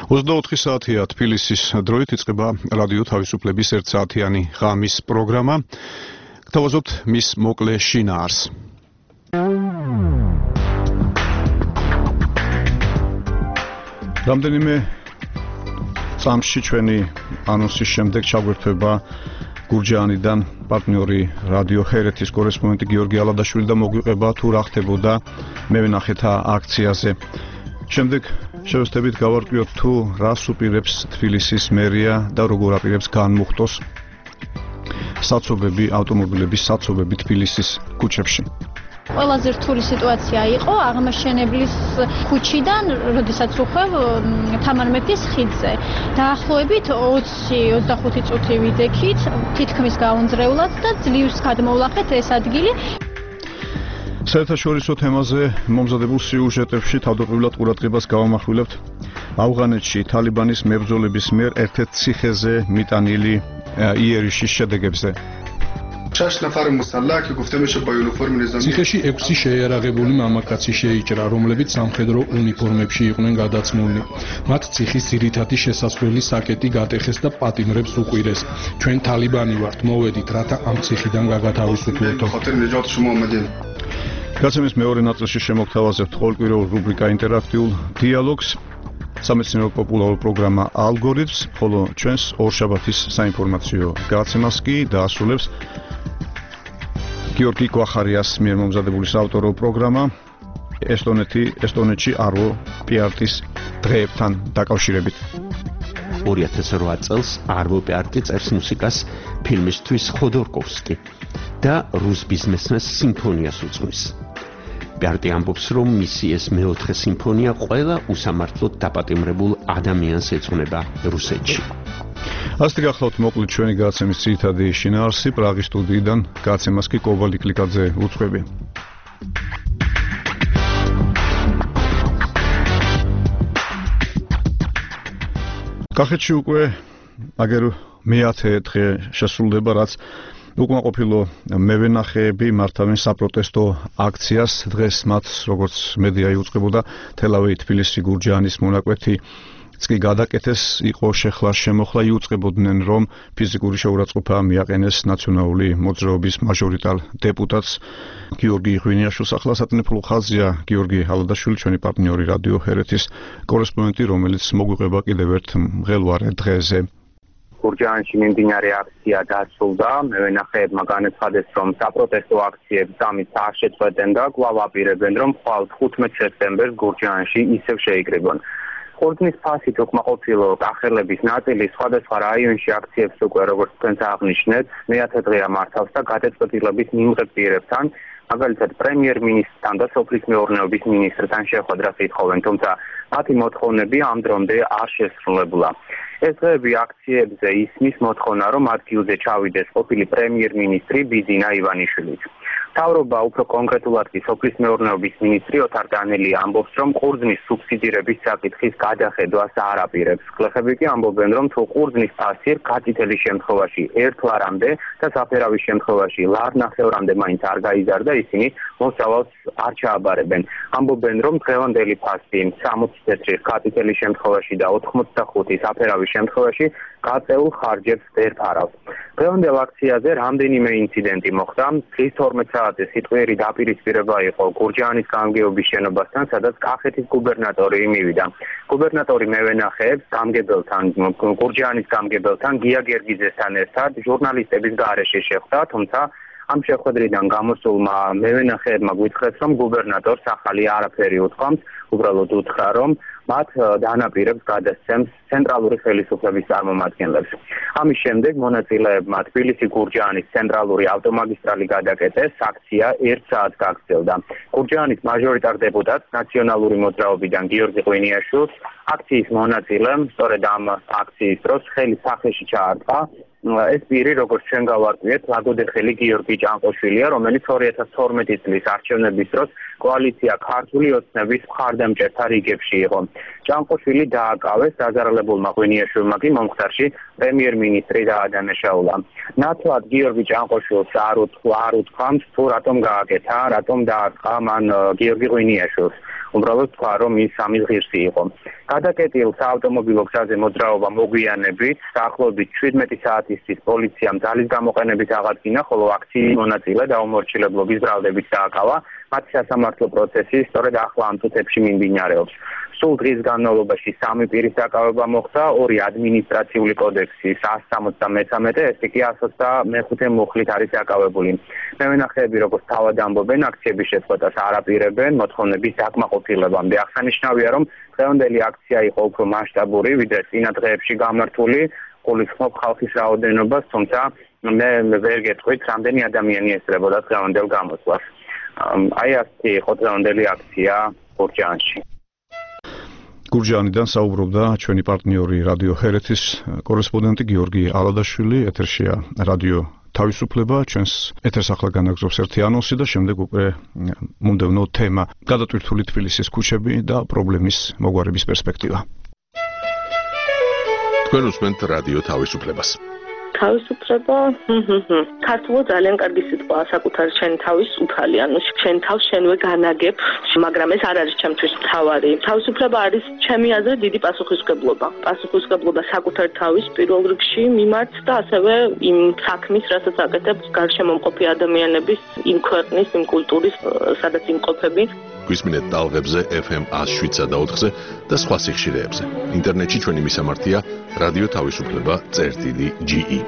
24 საათია თბილისის დროით იწყება რადიო თავისუფლების 1 საათიანი ღამის პროგრამა. გთავაზობთ მის მოკლე შინაარს. რამდენიმე წამში ჩვენი ანონსის შემდეგ ჩაგვერთვება გურჯაანიდან პარტნიორი რადიო ჰერეთის კორესპონდენტი გიორგი ალადაშვილი და მოგვიყვება თუ რა ხდებოდა მევენახეთა აქციაზე. შემდეგ შევეცდებით გავარკვიოთ თუ რას უპირებს თბილისის მერია და როგორ აპირებს განმუხტოს საცობები, ავტომობილების საცობები თბილისის ქუჩებში. ყველაზე რთული სიტუაცია იყო აღმაშენებლის ქუჩიდან, როდესაც უხვევ თამარ მეფის ხიდზე. დაახლოებით 20-25 წუთი ვიდექით, თითქმის გაუნძრევლად და ძლივს გადმოვლახეთ ეს ადგილი. საერთაშორისო თემაზე მომზადებულ სიუჟეტებში თავდაპირველად ყურადღებას გავამახვილებთ ავღანეთში თალიბანის მებრძოლების მიერ ერთ-ერთ ციხეზე მიტანილი იერიშის შედეგებზე. ციხეში 6 შეიარაღებული მამაკაცი შეიჭრა, რომლებიც სამხედრო უნიფორმებში იყვნენ გადაცმულნი. მათ ციხის ძირითადი შესასვლელი საკეტი გატეხეს და პატიმრებს უყვირეს. ჩვენ თალიბანი ვართ, მოვედით, რათა ამ ციხიდან გაგათავისუფლოთ. გაცემის მეორე ნაწილში შემოგთავაზებთ ყოველკვირეულ რუბრიკა ინტერაქტიულ დიალოგს, სამეცნიერო პოპულარულ პროგრამა ალგორითმს, ხოლო ჩვენს ორშაბათის საინფორმაციო გაცემას კი დაასრულებს გიორგი კვახარიას მიერ მომზადებული საავტორო პროგრამა ესტონეთში არვო პიარტის დღეებთან დაკავშირებით. 2008 წელს არვო პიარტი წერს მუსიკას ფილმისთვის ხოდორკოვსკი და რუს ბიზნესმენს სიმფონიას უძღვნის. პიარტი ამბობს, რომ მისი ეს მეოთხე სიმფონია ყველა უსამართლოდ დაპატიმრებულ ადამიანს ეძღვნება რუსეთში. ასეთი გახლავთ მოკლედ ჩვენი გადაცემის ძირითადი შინაარსი პრაღის სტუდიიდან, გადაცემას კი კობალდი კლიკაძე უძღვები. კახეთში უკვე აგერ მე-10 დღე შესრულდება, რაც უკმაყოფილო მევენახეები მართავენ საპროტესტო აქციას. დღეს მათ, როგორც მედია იუწყებოდა, თელავი, თბილისი, გურჯაანის მონაკვეთი კი გადაკეთეს, იყო შეხლა-შემოხლა, იუწყებოდნენ, რომ ფიზიკური შეურაცხყოფა მიაყენეს ნაციონალური მოძრაობის მაჟორიტარ დეპუტატს გიორგი ღვინიაშვილს. ახლა სატელეფონო ხაზია გიორგი ალადაშვილი, ჩვენი პარტნიორი რადიო ჰერეთის კორესპონდენტი, რომელიც მოგვიყვება კიდევ ერთ მღელვარე დღეზე. გურჯაანში მიმდინარე აქცია დასრულდა. მევენახეებმა განაცხადეს, რომ საპროტესტო აქციებს ამით არ შეწყვეტენ და კვლავ აპირებენ, რომ ხვალ 15 სექტემბერს გურჯაანში ისევ შეიკრიბონ. ხორცნის ფასით უკმაყოფილო კახელების ნაწილი სხვადასხვა რაიონში აქციებს უკვე, როგორც თქვენს აღნიშნეთ, მე-10 დღეა მართავს და გადაწყვეტილების მიმღებ პირებთან, მაგალითად პრემიერ-მინისტრთან და სოფლის მეურნეობის მინისტრთან შეხვედრას ითხოვენ, თუმცა მათი მოთხოვნები ამ დრომდე არ შესრულებულა. ეს დღეები აქციებზე ისმის მოთხოვნა, რომ ადგილზე ჩავიდეს ყოფილი პრემიერ-მინისტრი ბიძინა ივანიშვილიც. მთავრობა უფრო კონკრეტულად კი სოფლის მეურნეობის მინისტრი ოთარ დანელი ამბობს, რომ ყურძნის სუბსიდირების საკითხის გადახედვას არ აპირებს. გლეხები კი ამბობენ, რომ თუ ყურძნის ფასი გაწითელის შემთხვევაში ერთლარამდე და საფერავის შემთხვევაში ლარნახევრამდე მაინც არ გაიზარდა, ისინი მოსავალს არ ჩააბარებენ. ამბობენ, რომ დღევანდელი ფასი 60 თეთრი გაწითელის შემთხვევაში და 85 საფერავის შემთხვევაში გაწეულ ხარჯებს ვერ ფარავს. დღევანდელ აქციაზე რამდენიმე ინციდენტი მოხდა. დღის 12 საათზე სიტყვიერი დაპირისპირება იყო გურჯაანის გამგეობის შენობასთან, სადაც კახეთის გუბერნატორი მივიდა. გუბერნატორი მევენახეებს გურჯაანის გამგებელთან გია გერგიძესთან ერთად ჟურნალისტების გარეშე შეხვდა, თუმცა ამ შეხვედრიდან გამოსულმა მევენახეებმა გვითხრეს, რომ გუბერნატორს ახალი არაფერი უთქვამს, უბრალოდ უთხრა, რომ მათ დანაპირებს გადასცემს ცენტრალური ხელისუფლების წარმომადგენლებს. ამის შემდეგ მონაწილეებმა თბილისი-გურჯაანის ცენტრალური ავტომაგისტრალი გადაკეტეს, აქცია 1 საათს გაგრძელდა. გურჯაანის მაჟორიტარ დეპუტატს ნაციონალური მოძრაობიდან გიორგი ღვინიაშვილს აქციის მონაწილემ სწორედ ამ აქციის დროს ხელი სახეში ჩაარტყა. ეს პირი, როგორც ჩვენ გავარკვიეთ, ლაგოდეხელი გიორგი ჭანყოშვილია, რომელიც 2012 წლის არჩევნების დროს კოალიცია ქართული ოცნების მხარდამჭერთა რიგებში იყო. ჭანყოშვილი დააკავეს, დაზარალებულმა ღვინიაშვილმა კი მომხდარში პრემიერ-მინისტრი დაადანაშაულა. ნათლად გიორგი ჭანყოშვილს არ უთქვამს, თუ რატომ გააკეთა, რატომ დაარტყა მან გიორგი ღვინიაშვილს. უბრალოდ თქვა, რომ ის სამი ღირსი იყო. გადაკეტილ საავტომობილო გზაზე მოძრაობა მოგვიანებით, დაახლოებით 17 საათის წინ პოლიციამ ძალის გამოყენებით აღადგინა, ხოლო აქციის მონაწილე დაუმორჩილებლობის ბრალდებით დააკავა. მათი სასამართლო პროცესი სწორედ ახლა ამ წუთებში მიმდინარეობს. სულ დღის განმავლობაში 3 პირის დაკავება მოხდა, 2 ადმინისტრაციული კოდექსის 173, ესე კი 125 მუხლით არის დაკავებული. მევენახეები, როგორც თავად ამბობენ, აქციების შეწყვეტას არ აპირებენ მოთხოვნების დაკმაყოფილებამდე. აღსანიშნავია, რომ დღევანდელი აქცია იყო უფრო მასშტაბური, ვიდრე წინა დღეებში გამართული. გულისხმობ ხალხის რაოდენობას, თუმცა მე ვერ გეტყვით, რამდენი ადამიანი ესწრებოდა დღევანდელ გამოსვლას. აი ასეთი იყო დღევანდელი აქცია გურჯაანში. გურჯაანიდან საუბრობდა ჩვენი პარტნიორი რადიო ჰერეთის კორესპონდენტი გიორგი ალადაშვილი. ეთერშია რადიო თავისუფლება, ჩვენს ეთერს ახლა განაგზობს ერთი ანონსი და შემდეგ უკვე მომდევნო თემა გადატვირთული თბილისის ქუჩები და პრობლემის მოგვარების პერსპექტივა. თქვენ უსმენთ რადიო თავისუფლებას. თავისუფლება ქართულად ძალიან კარგი სიტყვაა, საკუთარი შენი თავის უფალი, ანუ შენ თავს შენვე განაგებ, მაგრამ ეს არ არის ჩემთვის მთავარი. თავისუფლება არის ჩემი აზრით დიდი პასუხისმგებლობა. პასუხისმგებლობა საკუთარი თავის პირველ რიგში მიმართ და ასევე იმ საქმის, რასაც აკეთებს გარშემო მყოფი ადამიანების, იმ ქვეყნის, იმ კულტურის, სადაც იმყოფები. გვისმინეთ ტალღებზე FM 107.4-ზე და სხვა სიხშირეებზე. ინტერნეტში ჩვენი მისამართია რადიო თავისუფლება.ge.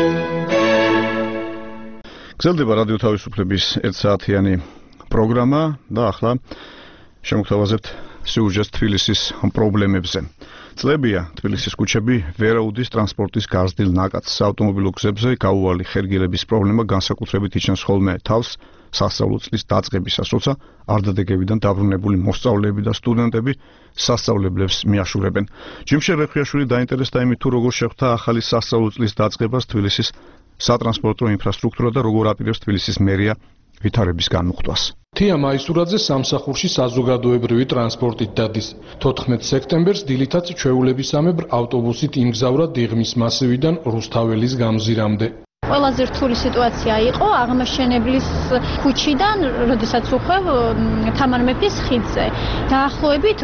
გრძელდება რადიო თავისუფლების 1 საათიანი პროგრამა და ახლა შემოგთავაზებთ სიუჟეტს თბილისის პრობლემებზე. წლებია თბილისის ქუჩები ვერაუდის ტრანსპორტის გაზრდილ ნაკადს. საავტომობილო გზებზე გაუვალი ხერგილების პრობლემა განსაკუთრებით იჩენს ხოლმე თავს სასწავლო წლის დაწყებისას, როცა არდადეგებიდან დაბრუნებული მოსწავლეები და სტუდენტები სასწავლებლებს მიაშურებენ. ჯიმშე რეხვიაშვილი დაინტერესდა იმით, თუ როგორ შეხვდა ახალი სასწავლო წლის დაწყებას თბილისის სატრანსპორტო ინფრასტრუქტურა და როგორ აპირებს თბილისის მერია ვითარების განმუხტვას. თია მაისურაძე სამსახურში საზოგადოებრივი ტრანსპორტით დადის. 14 სექტემბერს დილითაც ჩვეულებისამებრ ავტობუსით იმგზავრა დიღმის მასივიდან რუსთაველის გამზირამდე. ყველაზე რთული სიტუაცია იყო აღმაშენებლის ქუჩიდან, როდესაც უხვევ თამარ მეფის ხიდზე. დაახლოებით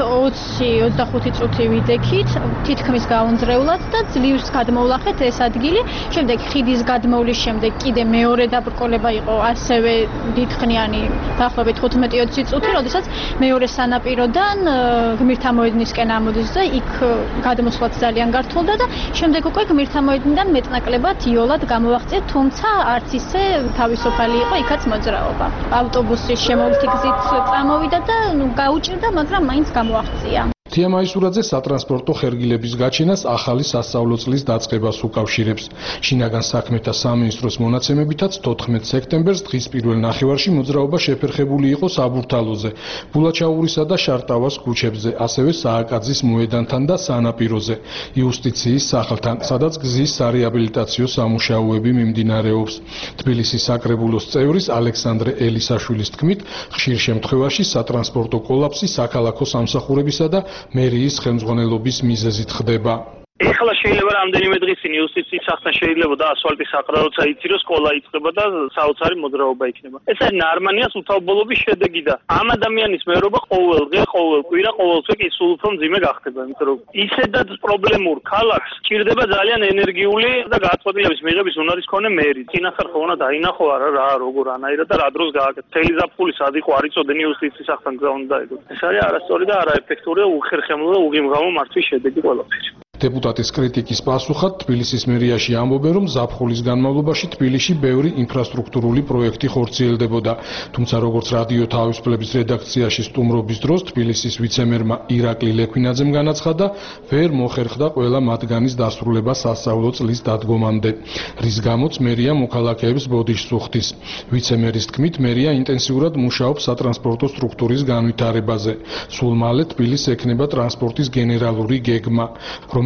20-25 წუთი ვიდექით, თითქმის გაუნძრევლად და ძლივს გადმოვლახეთ ეს ადგილი. შემდეგ ხიდის გადმოვლის შემდეგ კიდე მეორე დაბრკოლება იყო, ასევე დიდხნიანი, დაახლოებით 15-20 წუთი, როდესაც მეორე სანაპიროდან გმირთამოედნისკენ ამოდის და იქ გადმოსვლაც ძალიან გართულდა და შემდეგ უკვე გმირთამოედნიდან მეტნაკლებად იოლად გამოვახცე. თუმცა არც ისე თავისუფალი იყო იქაც მოძრაობა. ავტობუსის შემოვლითი გზით წამოვიდა და გაუჭირდა, მაგრამ მაინც გამოაღწია. თია მაისურაძე სატრანსპორტო ხერგილების გაჩენას ახალი სასწავლო წლის დაწყებას უკავშირებს. შინაგან საქმეთა სამინისტროს მონაცემებითაც 14 სექტემბერს დღის პირველ ნახევარში მოძრაობა შეფერხებული იყო საბურთალოზე, ბულაჩაურისა და შარტავას ქუჩებზე, ასევე სააკაძის მოედანთან და სანაპიროზე, იუსტიციის სახლთან, სადაც გზის სარეაბილიტაციო სამუშაოები მიმდინარეობს. თბილისის საკრებულოს წევრის ალექსანდრე ელისაშვილის თქმით, ხშირ შემთხვევაში სატრანსპორტო კოლაფსი საქალაქო სამსახურებისა და მერიის ხელმძღვანელობის მიზეზით ხდება. ეხლა შეიძლება რამდენიმე დღის წინ იუსტიციის სახლთან შეიძლება და ასფალტის აყრა როცა იციროს, სკოლა იწყება და საოცარი მოძრაობა იქნება. ეს არის ნარმანიას უთავბოლობის შედეგი და ამ ადამიანის მერობა ყოველ დღე, ყოველ კვირა, ყოველ თვე კი სულ უფრო მძიმე გახდება, იმიტომ რომ ისედაც პრობლემურ ქალაქს ჭირდება ძალიან ენერგიული და გადაწყვეტილების მიღების უნარის მქონე მერი. წინასწარ ხო უნდა დაინახო რა როგორ ანაირად და რა დროს გააკეთო. მთელი ზაფხული სად იყო არ იწოდენ იუსტიციის სახლთან გზა უნდა დაედო. ეს არის არასწორი და არაეფექტური და უხერხემლო და უღიმღავნო მართვის შედეგი ყველაფერი. დეპუტატის კრიტიკის პასუხად თბილისის მერიაში ამბობენ, რომ ზაფხულის განმავლობაში თბილისში ბევრი ინფრასტრუქტურული პროექტი ხორციელდებოდა. თუმცა როგორც რადიო თავისუფლების რედაქციაში სტუმრობის დროს თბილისის ვიცემერმა ირაკლი ლექვინაძემ განაცხადა, ვერ მოხერხდა ყველა მათგანის დასრულება სასწავლო წლის დადგომამდე, რის გამოც მერია მოქალაქეებს ბოდიშს უხდის. ვიცემერის თქმით, მერია ინტენსიურად მუშაობს სატრანსპორტო სტრუქტურის განვითარებაზე. სულ მალე თბილისს ექნება ტრანსპორტის გენერალური გეგმა, რომელიც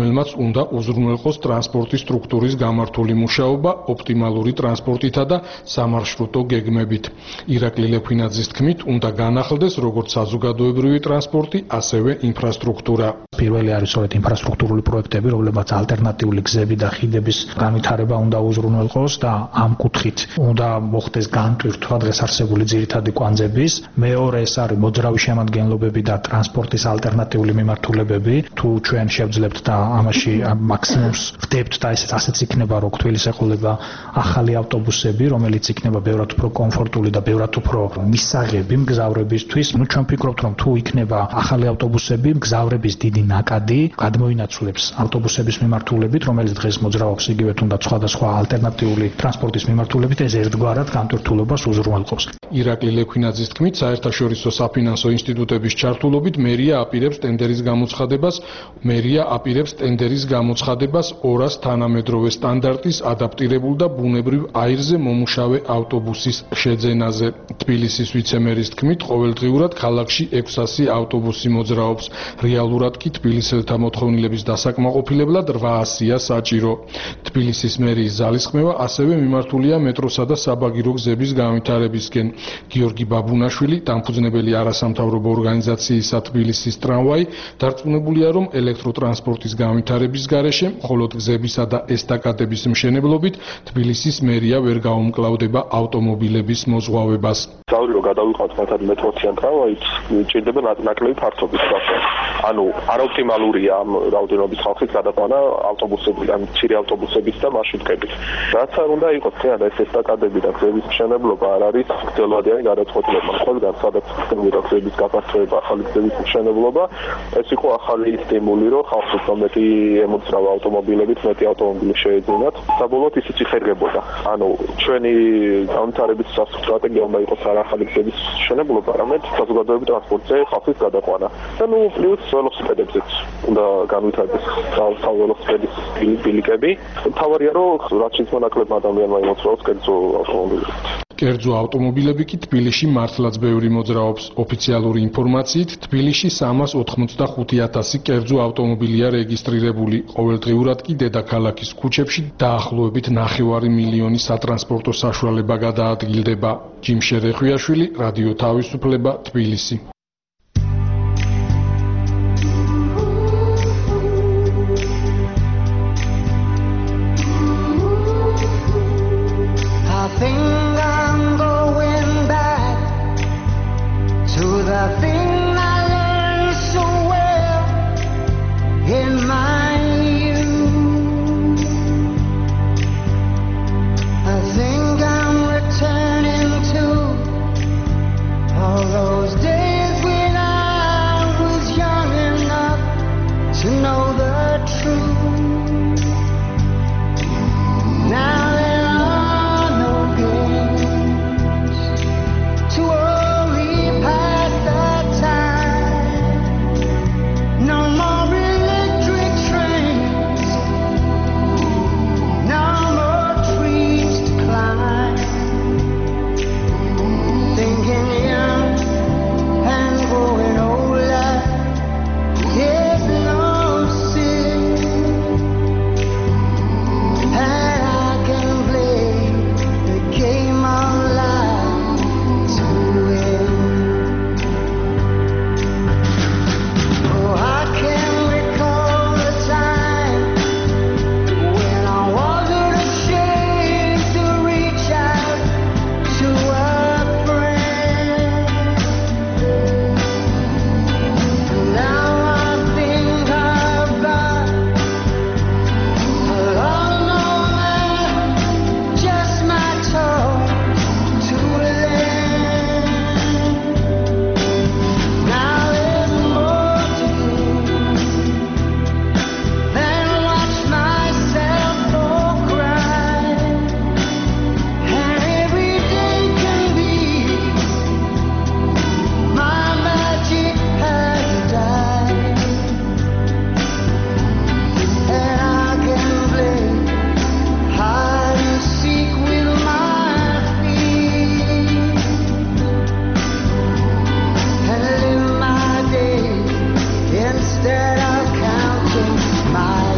რომელმაც უნდა უზრუნველყოს ტრანსპორტის სტრუქტურის გამართული მუშაობა ოპტიმალური ტრანსპორტითა და სამარშრუტო გეგმებით. ირაკლი ლექვინაძის თქმით, უნდა განახლდეს როგორც საზოგადოებრივი ტრანსპორტი, ასევე ინფრასტრუქტურა. პირველი არის სწორედ ინფრასტრუქტურული პროექტები, რომლებიც ალტერნატიული გზები და ხიდების განვითარება უნდა უზრუნველყოს და ამ კუთხით უნდა მოხდეს განტვირთვა დღეს არსებული ძირითადი კვანძების. მეორე ეს არის მოძრავი შემადგენლობები და ტრანსპორტის ალტერნატიული მიმართულებები. თუ ჩვენ შევძლებთ და ამაში მაქსიმუმს ვდებთ და ასეც იქნება, რომ თბილისს ეყოლება ახალი ავტობუსები, რომელიც იქნება ბევრად უფრო კომფორტული და ბევრად უფრო მისაღები მგზავრებისთვის. ჩვენ ვფიქრობთ, რომ თუ იქნება ახალი ავტობუსები, მგზავრების დიდი ნაკადი გადმოინაცვლებს ავტობუსების მიმართულებით, რომელიც დღეს მოძრავობს იგივე თუნდაც სხვადასხვა ალტერნატიული ტრანსპორტის მიმართულებით, ეს ერთგვარად განტვირთულობას უზრუნველყოფს. ირაკლი ლექვინაძის თქმით, საერთაშორისო საფინანსო ინსტიტუტების ჩართულობით მერია აპირებს ტენდერის გამოცხადებას 200 თანამედროვე სტანდარტის ადაპტირებულ და ბუნებრივ აირზე მომუშავე ავტობუსის შეძენაზე. თბილისის ვიცემერის თქმით, ყოველდღიურად ქალაქში 600 ავტობუსი მოძრაობს. რეალურად კი თბილისელთა მოთხოვნილების დასაკმაყოფილებლად 800-ია საჭირო. თბილისის მერიის ძალისხმევა ასევე მიმართულია მეტროსა და საბაგირო გზების განვითარებისკენ. გიორგი ბაბუნაშვილი, დამფუძნებელი არასამთავრობო ორგანიზაციისა თბილისის ტრამვაი, დარწმუნებულია, რომ ელექტროტრანსპორტის განვითარების გარეშე, მხოლოდ გზებისა და ესტაკადების მშენებლობით თბილისის მერია ვერ გაუმკლავდება ავტომობილების მოზღვავებას. Zawri რომ გადავიყავთ მაგათ მეტროსიან ტრამვაით, ჭირდება ნაკლები ფართობით გასვლა. ანუ აროპტიმალურია ამ რაოდენობის ხალხის გადაყვანა ავტობუსებით, ან მცირე ავტობუსებით და მარშრუტკებით. რაც არ უნდა იყოს, თეატრ ეს ესტაკადები და გზების მშენებლობა არ არის გრძელვადიანი გადაწყვეტილება. ყველგან სადაც ხდება გზების გაფართოება, ახალი გზების მშენებლობა, ეს იყო ახალი სტიმული, რომ ხალხს უფრო მეტი ემოძრავა ავტომობილებით, მეტი ავტომობილი შეეძინათ. საბოლოოდ ისიც იხერგებოდა. ანუ ჩვენი განვითარების სტრატეგია უნდა იყოს არა ახალი გზების მშენებლობა, არამედ საზოგადოებრივი ტრანსპორტზე ხალხის გადაყვანა. და პლუს ველოსიპედებზეც უნდა განვითარდეს ველოსიპედის ბილიკები. თავარია, რომ რაც შეიძლება ნაკლებმა ადამიანმა იმოძრავოს კერძო ავტომობილებით. კერძო ავტომობილები კი თბილისში მართლაც ბევრი მოძრაობს. ოფიციალური ინფორმაციით, თბილისში 385,000 კერძო ავტომობილია რეგისტრირებული. ყოველდღიურად კი დედაქალაქის ქუჩებში დაახლოებით 9 მილიონი სატრანსპორტო საშუალება გადაადგილდება. ჯიმშე რეხვიაშვილი, რადიო თავისუფლება, თბილისი.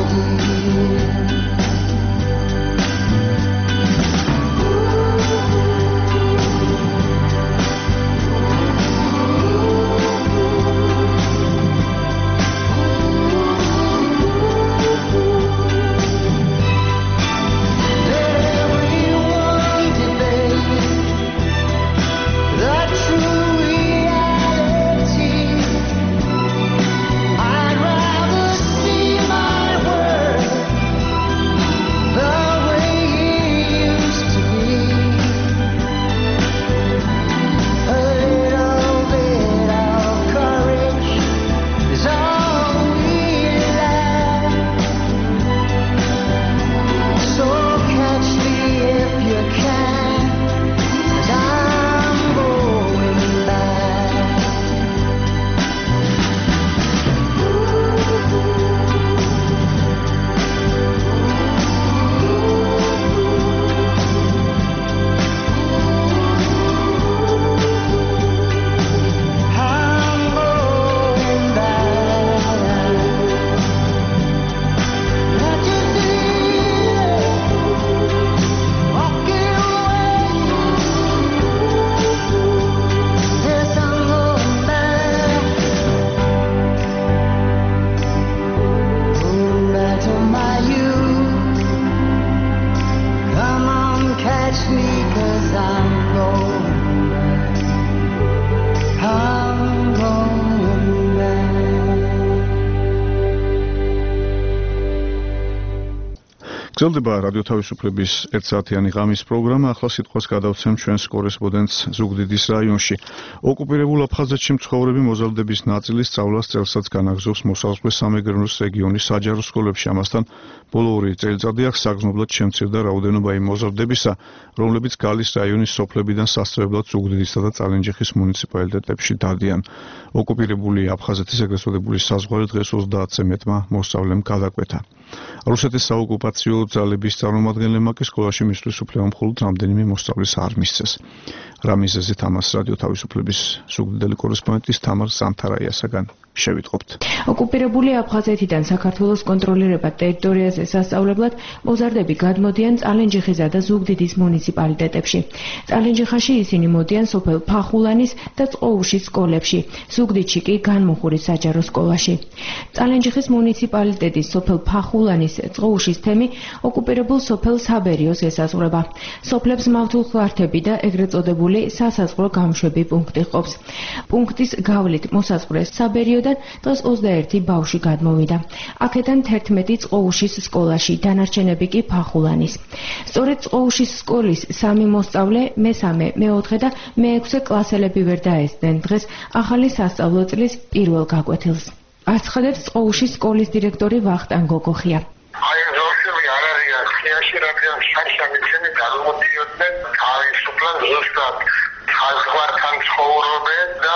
გრძელდება რადიო თავისუფლების ერთსაათიანი ღამის პროგრამა. ახლა სიტყვას გადავცემ ჩვენს კორესპონდენტს ზუგდიდის რაიონში. ოკუპირებულ აფხაზეთში მცხოვრები მოზარდების ნაწილი სწავლას წელსაც განაგრძობს მოსაზღვრე სამეგრელოს რეგიონის საჯარო სკოლებში. ამასთან ბოლო 2 წელიწადი აქ საგრძნობლად შემცირდა რაოდენობა იმ მოზარდებისა, რომლებიც გალის რაიონის სოფლებიდან სასწრებლად ზუგდიდისა და წალენჯიხის მუნიციპალიტეტებში დადიან. ოკუპირებული აფხაზეთის ეგრეთ წოდებული საზღვარი დღეს 30-ზე მეტმა მოსწავლემ გადაკვეთა. რუსეთის საოკუპაციო ძალების წარმომადგენლებმა კი სკოლაში მისვლის უფლება მხოლოდ რამდენიმე მოსწავლის არ მისცეს. რა მიზეზით ამას რადიო თავისუფლების ზუგდიდელი კორესპონდენტის თამარ სამთარაიასაგან შევიტყობთ. ოკუპირებული აფხაზეთიდან საქართველოს კონტროლირებად ტერიტორიაზე სასწავლებლად მოზარდები გადმოდიან წალენჯიხისა და ზუგდიდის მუნიციპალიტეტებში. წალენჯიხაში ისინი მოდიან სოფელ ფახულანის და წყოუშის სკოლებში, ზუგდიდში კი განმუხურის საჯარო სკოლაში. წალენჯიხის მუნიციპალიტეტის სოფელ ფახულანის წყოუშის თემი ოკუპირებულ სოფელ საბერიოს ესაზღვრება. სოფლებს მავთულხლართები და ეგრეთ წოდებული სასაზღვრო გამშვები პუნქტი ყოფს. პუნქტის გავლით მოსაზღვრე საბერიოდან დღეს 21 ბავშვი გადმოვიდა. აქედან 11 წყოუშის სკოლაში, დანარჩენები კი ფახულანის. სწორედ წყოუშის სკოლის 3 მოსწავლე მე-3, მე-4 და მე-6 კლასელები ვერ დაესწრნენ დღეს ახალი სასწავლო წლის პირველ გაკვეთილს. აცხადებს წყოუშის სკოლის დირექტორი ვახტანგ გოგოხია. აი ზუსტად არ არიან ხიაში რადგან შაშამიცენი გადმოდიოდნენ თავისუფლად ზუსტად საზღვართან ცხოვრობენ და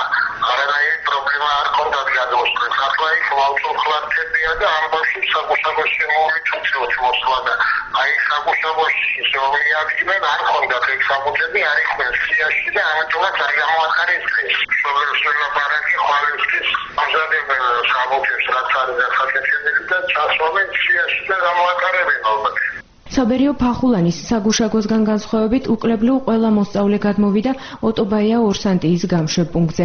არანაირი პრობლემა არ ქონდათ გადმოსვლით. ახლა იქ მავთულხლართებია და ამბავში საგუშაგოში მოვიწუწოთ მოსვლა და აი საგუშაგოში შემოიაგებენ არ ქონდათ ეგ საბუთები არ იყვნენ ხიაში და ამიტომაც არ გამოახარეს ეს სოლიუსიონა ბარაკი ხვალისთვის ამზადებენ საბუთებს რაც არის ახალგაზრდები და ჩასვამენ ხიაში და გამოახარებენ ალბათ. საბერიო ფახულანის საგუშაგოსგან განსხვავებით უკლებლიო ყველა მოსწავლე გადმოვიდა ოტობაია ორსანტიის გამშვებ პუნქტზე.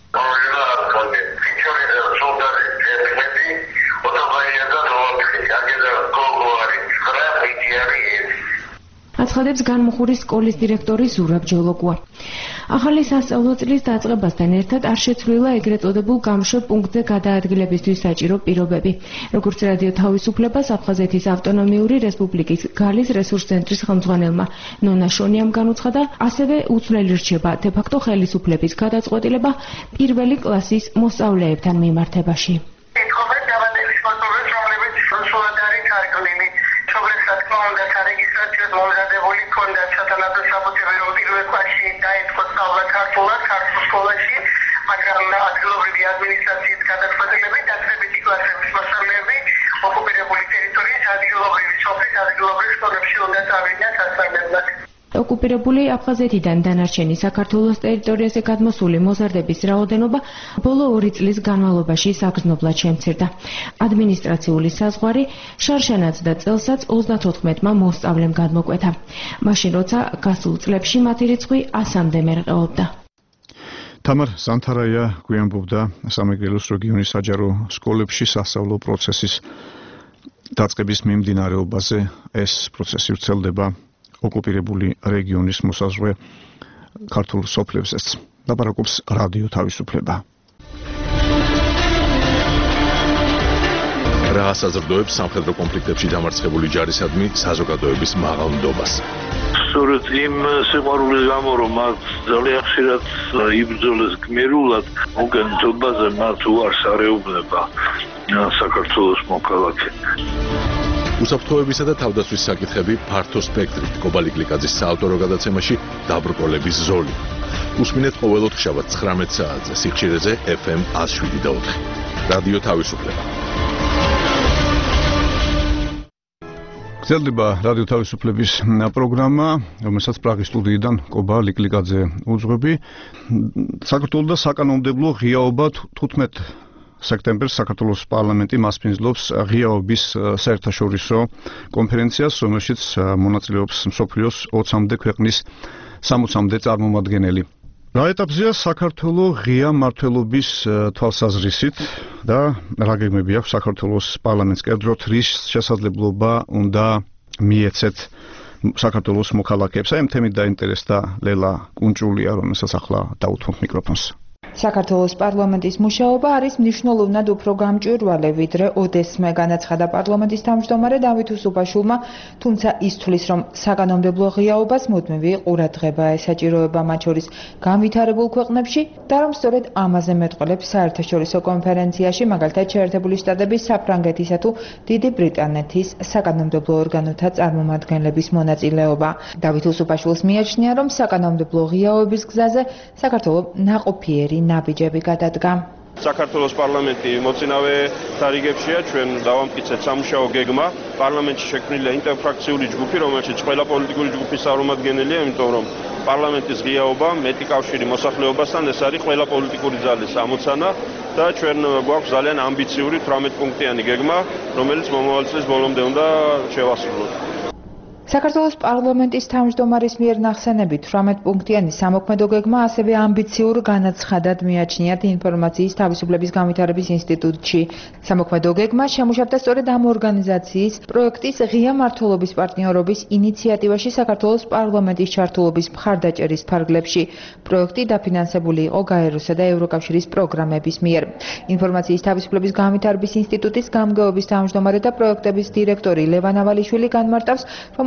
აცხადებს განმუხურის სკოლის დირექტორი ზურაბ ჯოლოგუა. ახალი სასწავლო წლის დაწყებასთან ერთად არ შეცვლილა ეგრეთ წოდებულ გამშვებ პუნქტზე გადაადგილებისთვის საჭირო პირობები. როგორც რადიო თავისუფლებას აფხაზეთის ავტონომიური რესპუბლიკის გალის რესურს ცენტრის ხელმძღვანელმა ნონა შონიამ განუცხადა, ასევე უცვლელი რჩება დე-ფაქტო ხელისუფლების გადაწყვეტილება პირველი კლასის მოსწავლეებთან მიმართებაში. მომზადებული ქონდათ სათანადო საბუთები, რომ პირველ კლასში დაიწყო სწავლა ქართულად, ქართულ სკოლაში, მაგრამ ადგილობრივი ადმინისტრაციის გადაწყვეტილებით დაწყებითი კლასების მოსწავლეები ოკუპირებული ტერიტორიის ადგილობრივი სოფლის ადგილობრივ სკოლებში უნდა წავიდნენ სასწავლებლად. ოკუპირებული აფხაზეთიდან დანარჩენი საქართველოს ტერიტორიაზე გადმოსული მოზარდების რაოდენობა ბოლო 2 წლის განმავლობაში საგრძნობლად შემცირდა. ადმინისტრაციული საზღვარი შარშანაც და წელსაც 34-მა მოსწავლემ გადმოკვეთა. მაშინ როცა გასულ წლებში მათი რიცხვი 100-მდე მერყეობდა. თამარ ზანთარაია გვიანბობდა სამეგრელოს რეგიონის საჯარო სკოლებში სასწავლო პროცესის დაწყების მიმდინარეობაზე. ეს პროცესი ვრცელდება ოკუპირებული რეგიონის მოსაზღვრე ქართულ სოფლებზეც. ლაპარაკობს რადიო თავისუფლება. რა საზრდოებს სამხედრო კონფლიქტებში დამარცხებული ჯარისადმი საზოგადოების მაღალ ნდობას. სწორედ იმ სიყვარულის გამო, რომ მათ ძალიან ხშირად იბრძოლეს გმირულად, მოგენთობაზე მათ უარს არეუბნება საქართველოს მოქალაქე. უსაფრთხოებისა და თავდაცვის საკითხები ფართო სპექტრით. კობალი გლიკაძის საავტორო გადაცემაში დაბრკოლების ზოლი. უსმინეთ ყოველ ოთხშაბათს 19 საათზე სიხშირეზე FM 107.4. რადიო თავისუფლება. გრძელდება რადიო თავისუფლების პროგრამა, რომელსაც პრაღის სტუდიიდან კობა ლიკლიკაძე უძღვები. საქართველოს და საკანონმდებლო ღიაობა 15 სექტემბერს საქართველოს პარლამენტი მასპინძლობს ღიაობის საერთაშორისო კონფერენციას, რომელშიც მონაწილეობს მსოფლიოს 20-მდე ქვეყნის 60-მდე წარმომადგენელი. რა ეტაპზეა საქართველოს ღია მმართველობის თვალსაზრისით და რა გეგმები აქვს საქართველოს პარლამენტს კერძოდ რის შესაძლებლობა უნდა მიეცეთ საქართველოს მოქალაქეებს? აი ამ თემით დაინტერესდა ლელა კუნჭულია, რომელსაც ახლა დაუთმობ მიკროფონს. საქართველოს პარლამენტის მუშაობა არის მნიშვნელოვნად უფრო გამჭვირვალე, ვიდრე ოდესმე განაცხადა პარლამენტის თავმჯდომარე დავით უსუბაშვილმა, თუმცა ის თვლის, რომ საკანონმდებლო ღიაობას მუდმივი ყურადღება ესაჭიროება მათ შორის განვითარებულ ქვეყნებში და რომ სწორედ ამაზე მეტყველებს საერთაშორისო კონფერენციაში, მაგალითად შეერთებული შტატების, საფრანგეთისა თუ დიდი ბრიტანეთის საკანონმდებლო ორგანოთა წარმომადგენლების მონაწილეობა. დავით უსუბაშვილს მიაჩნია, რომ საკანონმდებლო ღიაობის გზაზე საქართველოს ნაყოფიერი ნაბიჯები გადადგა. საქართველოს პარლამენტი მოწინავე თარიგებშია, ჩვენ დავამტკიცეთ სამუშაო გეგმა. პარლამენტში შექმნილია ინტერფრაქციული ჯგუფი, რომელშიც ყველა პოლიტიკური ჯგუფის წარმომადგენელია, იმიტომ რომ პარლამენტის ღიაობა მეტი კავშირი მოსახლეობასთან, ეს არის ყველა პოლიტიკური ძალის ამოცანა და ჩვენ გვაქვს ძალიან ამბიციური 18 პუნქტიანი გეგმა, რომელიც მომავალ წლის ბოლომდე უნდა შევასრულოთ. საქართველოს პარლამენტის თავმჯდომარის მიერ ნახსენებით 18 პუნქტიანი სამოქმედო გეგმა ასევე ამბიციურ განაცხადად მიაჩნიათ ინფორმაციის თავისუფლების განვითარების ინსტიტუტში. სამოქმედო გეგმა შემუშავდა სწორედ ამ ორგანიზაციის პროექტის ღია მმართველობის პარტნიორობის ინიციატივაში საქართველოს პარლამენტის ჩართულობის მხარდაჭერის ფარგლებში. პროექტი დაფინანსებული იყო გაეროსა და ევროკავშირის პროგრამების მიერ. ინფორმაციის თავისუფლების განვითარების ინსტიტუტის გამგეობის თავმჯდომარე და პროექტების დირექტორი ლევან ავალიშვილი განმარტავს, რომ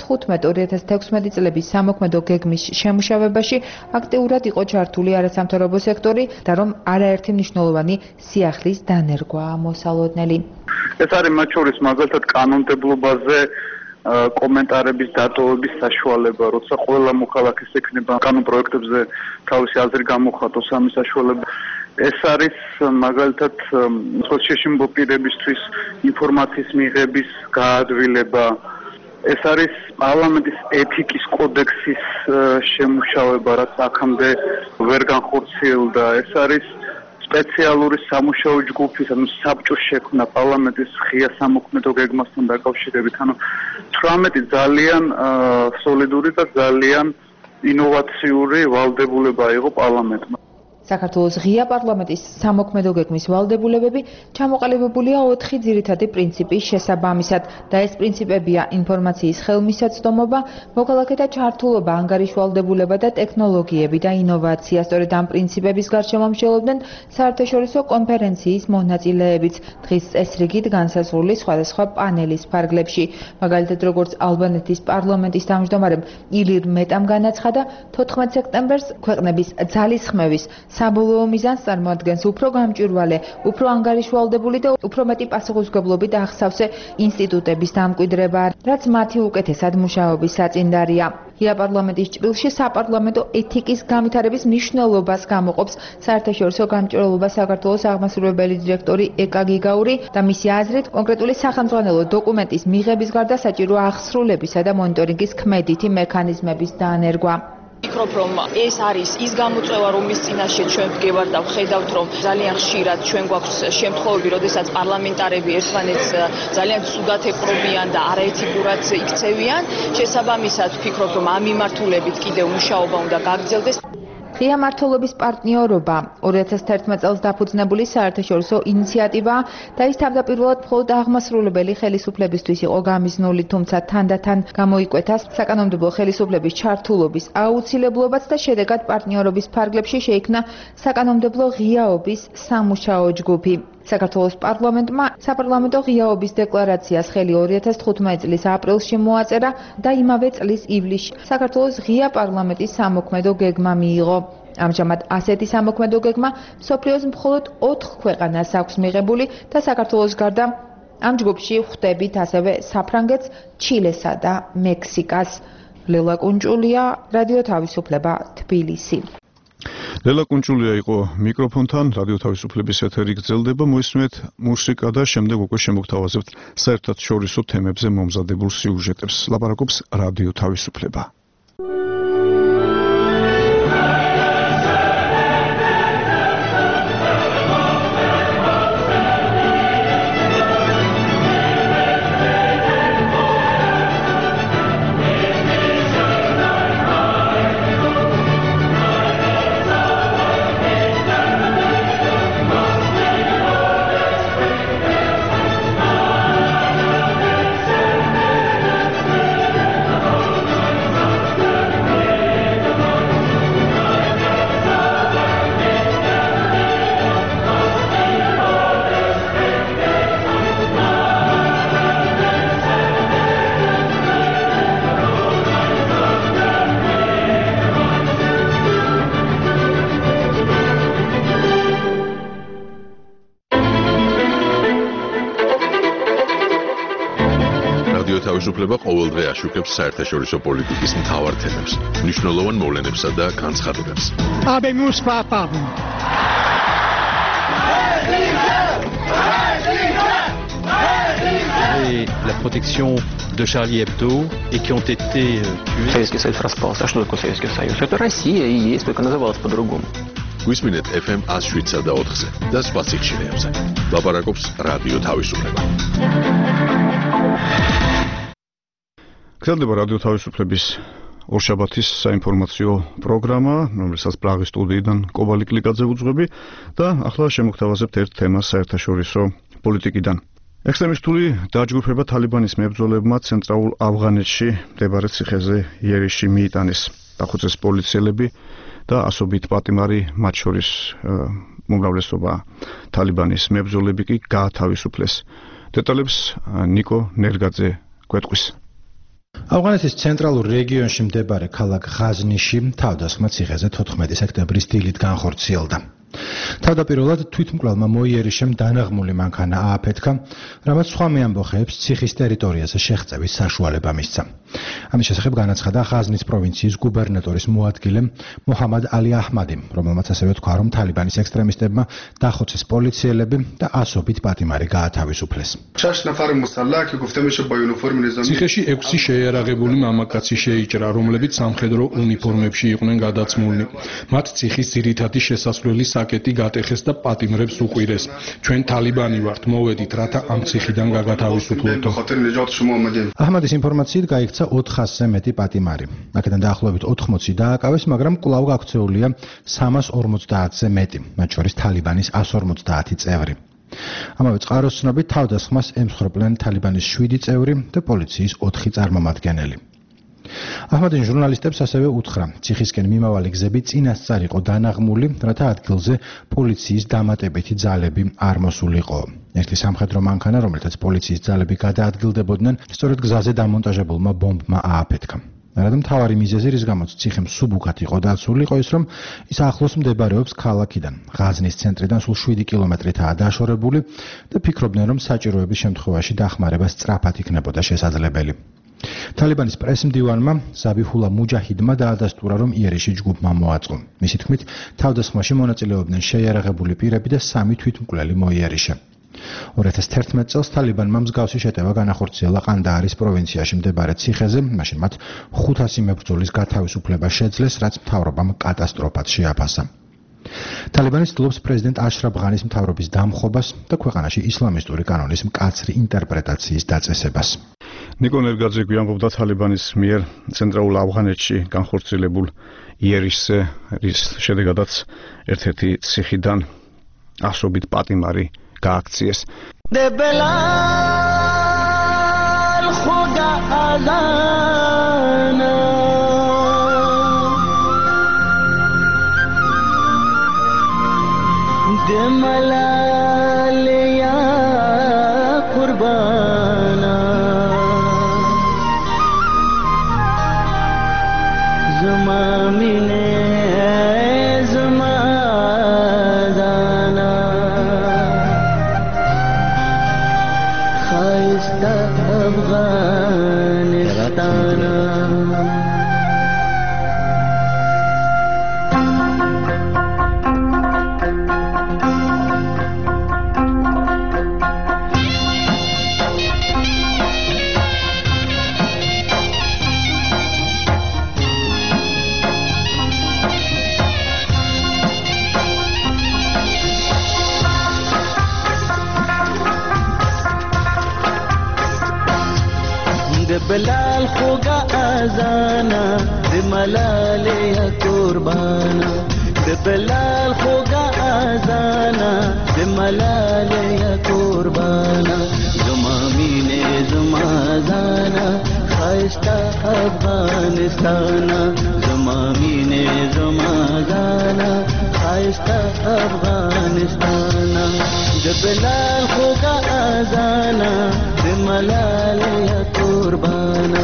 2015-2016 წლების სამოქმედო გეგმის შემუშავებაში აქტიურად იყო ჩართული არასამთავრობო სექტორი და რომ არაერთი მნიშვნელოვანი სიახლის დანერგვაა მოსალოდნელი. ეს არის მათ შორის მაგალითად კანონმდებლობაზე კომენტარების დატოვების საშუალება, როცა ყველა მოქალაქეს ექნება კანონ პროექტებზე თავისი აზრი გამოხატოს ამის საშუალება. ეს არის მაგალითად შეშინებულ პირებისთვის ინფორმაციის მიღების გაადვილება. ეს არის პარლამენტის ეთიკის კოდექსის შემუშავება, რაც აქამდე ვერ განხორციელდა. ეს არის სპეციალური სამუშაო ჯგუფის, ანუ საბჭოს შექმნა პარლამენტის ღია სამოქმედო გეგმასთან დაკავშირებით. ანუ 18 ძალიან სოლიდური და ძალიან ინოვაციური ვალდებულება იყო პარლამენტმა. საქართველოს ღია პარლამენტის სამოქმედო გეგმის ვალდებულებები ჩამოყალიბებულია 4 ძირითადი პრინციპის შესაბამისად და ეს პრინციპებია ინფორმაციის ხელმისაწვდომობა, მოქალაქეთა ჩართულობა, ანგარიშვალდებულება და ტექნოლოგიები და ინოვაცია. სწორედ ამ პრინციპების გარშემო მსჯელობდნენ საერთაშორისო კონფერენციის მონაწილეებიც დღის წესრიგით განსაზღვრული სხვადასხვა პანელის ფარგლებში. მაგალითად, როგორც ალბანეთის პარლამენტის თავმჯდომარემ ილირ მეტამ განაცხადა, 14 სექტემბერს ქვეყნების ძალისხმევის საბოლოო მიზანს წარმოადგენს უფრო გამჭვირვალე, უფრო ანგარიშვალდებული და უფრო მეტი პასუხისმგებლობით აღსავსე ინსტიტუტების დამკვიდრება, რაც მათი უკეთესად მუშაობის საწინდარია. პარლამენტის ჭრილში საპარლამენტო ეთიკის განვითარების მნიშვნელობას გამოყოფს საერთაშორისო გამჭვირვალობა საქართველოს აღმასრულებელი დირექტორი ეკა გიგაური და მისი აზრით კონკრეტული სახელმძღვანელო დოკუმენტის მიღების გარდა საჭირო აღსრულებისა და მონიტორინგის ქმედითი მექანიზმების დანერგვა. ვფიქრობ, რომ ეს არის ის გამოწვევა, რომლის წინაშე ჩვენ ვდგებართ და ვხედავთ, რომ ძალიან ხშირად ჩვენ გვაქვს შემთხვევები, როდესაც პარლამენტარები ერთმანეთს ძალიან ცუდად ეპყრობიან და არაეთიკურად იქცევიან. შესაბამისად, ვფიქრობ, რომ ამ მიმართულებით კიდევ მუშაობა უნდა გაგრძელდეს. ღია მმართველობის პარტნიორობა 2011 წელს დაფუძნებული საერთაშორისო ინიციატივა და ის თავდაპირველად მხოლოდ აღმასრულებელი ხელისუფლებისთვის იყო გამიზნული, თუმცა თანდათან გამოიკვეთა საკანონმდებლო ხელისუფლების ჩართულობის აუცილებლობაც და შედეგად პარტნიორობის ფარგლებში შეიქმნა საკანონმდებლო ღიაობის სამუშაო ჯგუფი. საქართველოს პარლამენტმა საპარლამენტო ღიაობის დეკლარაციას ხელი 2015 წლის აპრილში მოაწერა და იმავე წლის ივლისში საქართველოს ღია პარლამენტის სამოქმედო გეგმა მიიღო. ამჟამად ასეთი სამოქმედო გეგმა მსოფლიოს მხოლოდ 4 ქვეყანას აქვს მიღებული და საქართველოს გარდა ამ ჯგუფში ხვდებით ასევე საფრანგეთს, ჩილესა და მექსიკას. ლელა კუნჭულია, რადიო თავისუფლება, თბილისი. ლელა კუნჭულია იყო მიკროფონთან, რადიო თავისუფლების ეთერი გრძელდება, მოისმენთ მუსიკა და შემდეგ უკვე შემოგთავაზებთ საერთაშორისო თემებზე მომზადებულ სიუჟეტებს. ლაპარაკობს რადიო თავისუფლება. თავისუფლება ყოველდღე აშუქებს საერთაშორისო პოლიტიკის მთავარ თემებს, მნიშვნელოვან მოვლენებსა და განცხადებებს. La protection de Charlie Hebdo et qui ont été tués. Советский Союз распался. А что такое Советский Союз? Это Россия и есть, только называлась по-другому. გვისმინეთ FM 107 და 4-ზე და სხვა სიგნალებზე. ლაპარაკობს რადიო თავისუფლება. გრძელდება რადიო თავისუფლების ორშაბათის საინფორმაციო პროგრამა, რომელსაც პრაღის სტუდიიდან კობალი კლიკაძე უძღვები და ახლა შემოგთავაზებთ ერთ თემას საერთაშორისო პოლიტიკიდან. ექსტრემისტული დაჯგუფება თალიბანის მებრძოლებმა ცენტრალურ ავღანეთში მდებარე ციხეზე იერიში მიიტანეს. დახოცეს პოლიციელები და ასობით პატიმარი, მათ შორის უმრავლესობა თალიბანის მებრძოლები კი გაათავისუფლეს. დეტალებს ნიკო ნერგაძე გვეტყვის. ავღანეთის ცენტრალურ რეგიონში მდებარე ქალაქ ღაზნიში თავდასხმა ციხეზე 14 სექტემბრის დილით განხორციელდა. თავდაპირველად თვითმკვლელმა მოიერიშემ დანაღმული მანქანა ააფეთქა, რამაც სხვა მეამბოხეებს ციხის ტერიტორიაზე შეღწევის საშუალება მისცა. ამის შესახებ განაცხადა ღაზნის პროვინციის გუბერნატორის მოადგილე მოჰამად ალი აჰმადი, რომელმაც ასევე თქვა, რომ თალიბანის ექსტრემისტებმა დახოცეს პოლიციელები და ასობით პატიმარი გაათავისუფლეს. ციხეში 6 შეიარაღებული მამაკაცი შეიჭრა, რომლებიც სამხედრო უნიფორმებში იყვნენ გადაცმულნი. მათ ციხის ძირითადი შესასვლელი საკეტი გატეხეს და პატიმრებს უყვირეს. ჩვენ თალიბანი ვართ, მოვედით, რათა ამ ციხიდან გაგათავისუფლოთ. აჰმადის ინფორმაციით გაიქცა 400-ზე მეტი პატიმარი. აქედან დაახლოებით 80 დააკავეს, მაგრამ კვლავ გაქცეულია 350-ზე მეტი, მათ შორის თალიბანის 150 წევრი. ამავე წყაროს ცნობით თავდასხმას ემსხვერპლენ თალიბანის 7 წევრი და პოლიციის 4 წარმომადგენელი. აჰმადი ჟურნალისტებს ასევე უთხრა, ციხისკენ მიმავალი გზები წინასწარ იყო დანაღმული, რათა ადგილზე პოლიციის დამატებითი ძალები არ მოსულიყო. ერთი სამხედრო მანქანა, რომელთაც პოლიციის ძალები გადაადგილდებოდნენ, სწორედ გზაზე დამონტაჟებულმა ბომბმა ააფეთქა. რადგან მთავარი მიზეზი, რის გამოც ციხე მსუბუქად იყო დაცული, იყო ის, რომ ის ახლოს მდებარეობს ქალაქიდან. ღაზნის ცენტრიდან სულ 7 კილომეტრითაა დაშორებული და ფიქრობდნენ, რომ საჭიროების შემთხვევაში დახმარება სწრაფად იქნებოდა შესაძლებელი. თალიბანის პრესმდივანმა ზაბიჰულა მუჯაჰიდმა დაადასტურა, რომ იერიში ჯგუფმა მოაწყო. მისი თქმით, თავდასხმაში მონაწილეობდნენ შეიარაღებული პირები და 3 თვითმკვლელი მოიერიშა. 2011 წელს თალიბანმა მსგავსი შეტევა განახორციელა ყანდაარის პროვინციაში მდებარე ციხეზე, მაშინ მათ 500 მებრძოლის გათავისუფლება შეძლეს, რაც მთავრობამ კატასტროფად შეაფასა. თალიბანი ცდილობს პრეზიდენტ აშრაფ ღანის მთავრობის დამხობას და ქვეყანაში ისლამისტური კანონის მკაცრი ინტერპრეტაციის დაწესებას. ნიკო ნერგაძე გვიამბობდა თალიბანის მიერ ცენტრალურ ავღანეთში განხორციელებულ იერიშზე, რის შედეგადაც ერთ-ერთი ციხიდან ასობით პატიმარი გააქციეს. بلال خوگا آزانا دی ملاله یا قربانا دی بلال خوگا آزانا دی ملاله یا قربانا زمامینه زمازانا خایستا افغانستانا زمامینه زمازانا خایستا افغانستانا دی بلال خوگا آزانا دی ملاله یا قربانا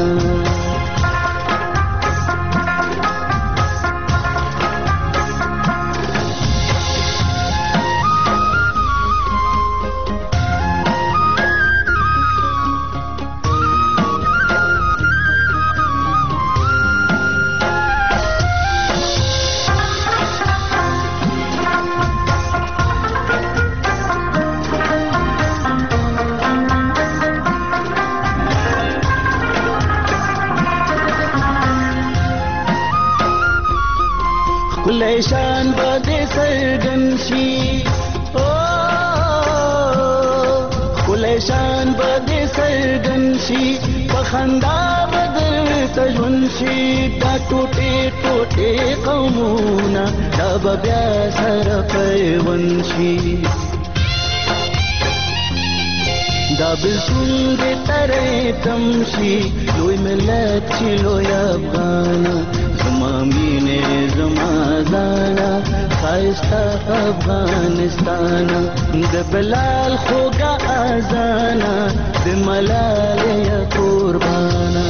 कुलेशान बदे सरगंशी ओ कुलेशान बदे सरगंशी पखंदा बदल तजुनशी दा टूटे टूटे कौमुना दब ब्यासर पैवंशी दब सुंद तरे तमशी लोई मिलत लोई अफगाना زمامینه زمازانا خایستا افغانستانا د بلال خوگا آزانا د ملاله یا قربانا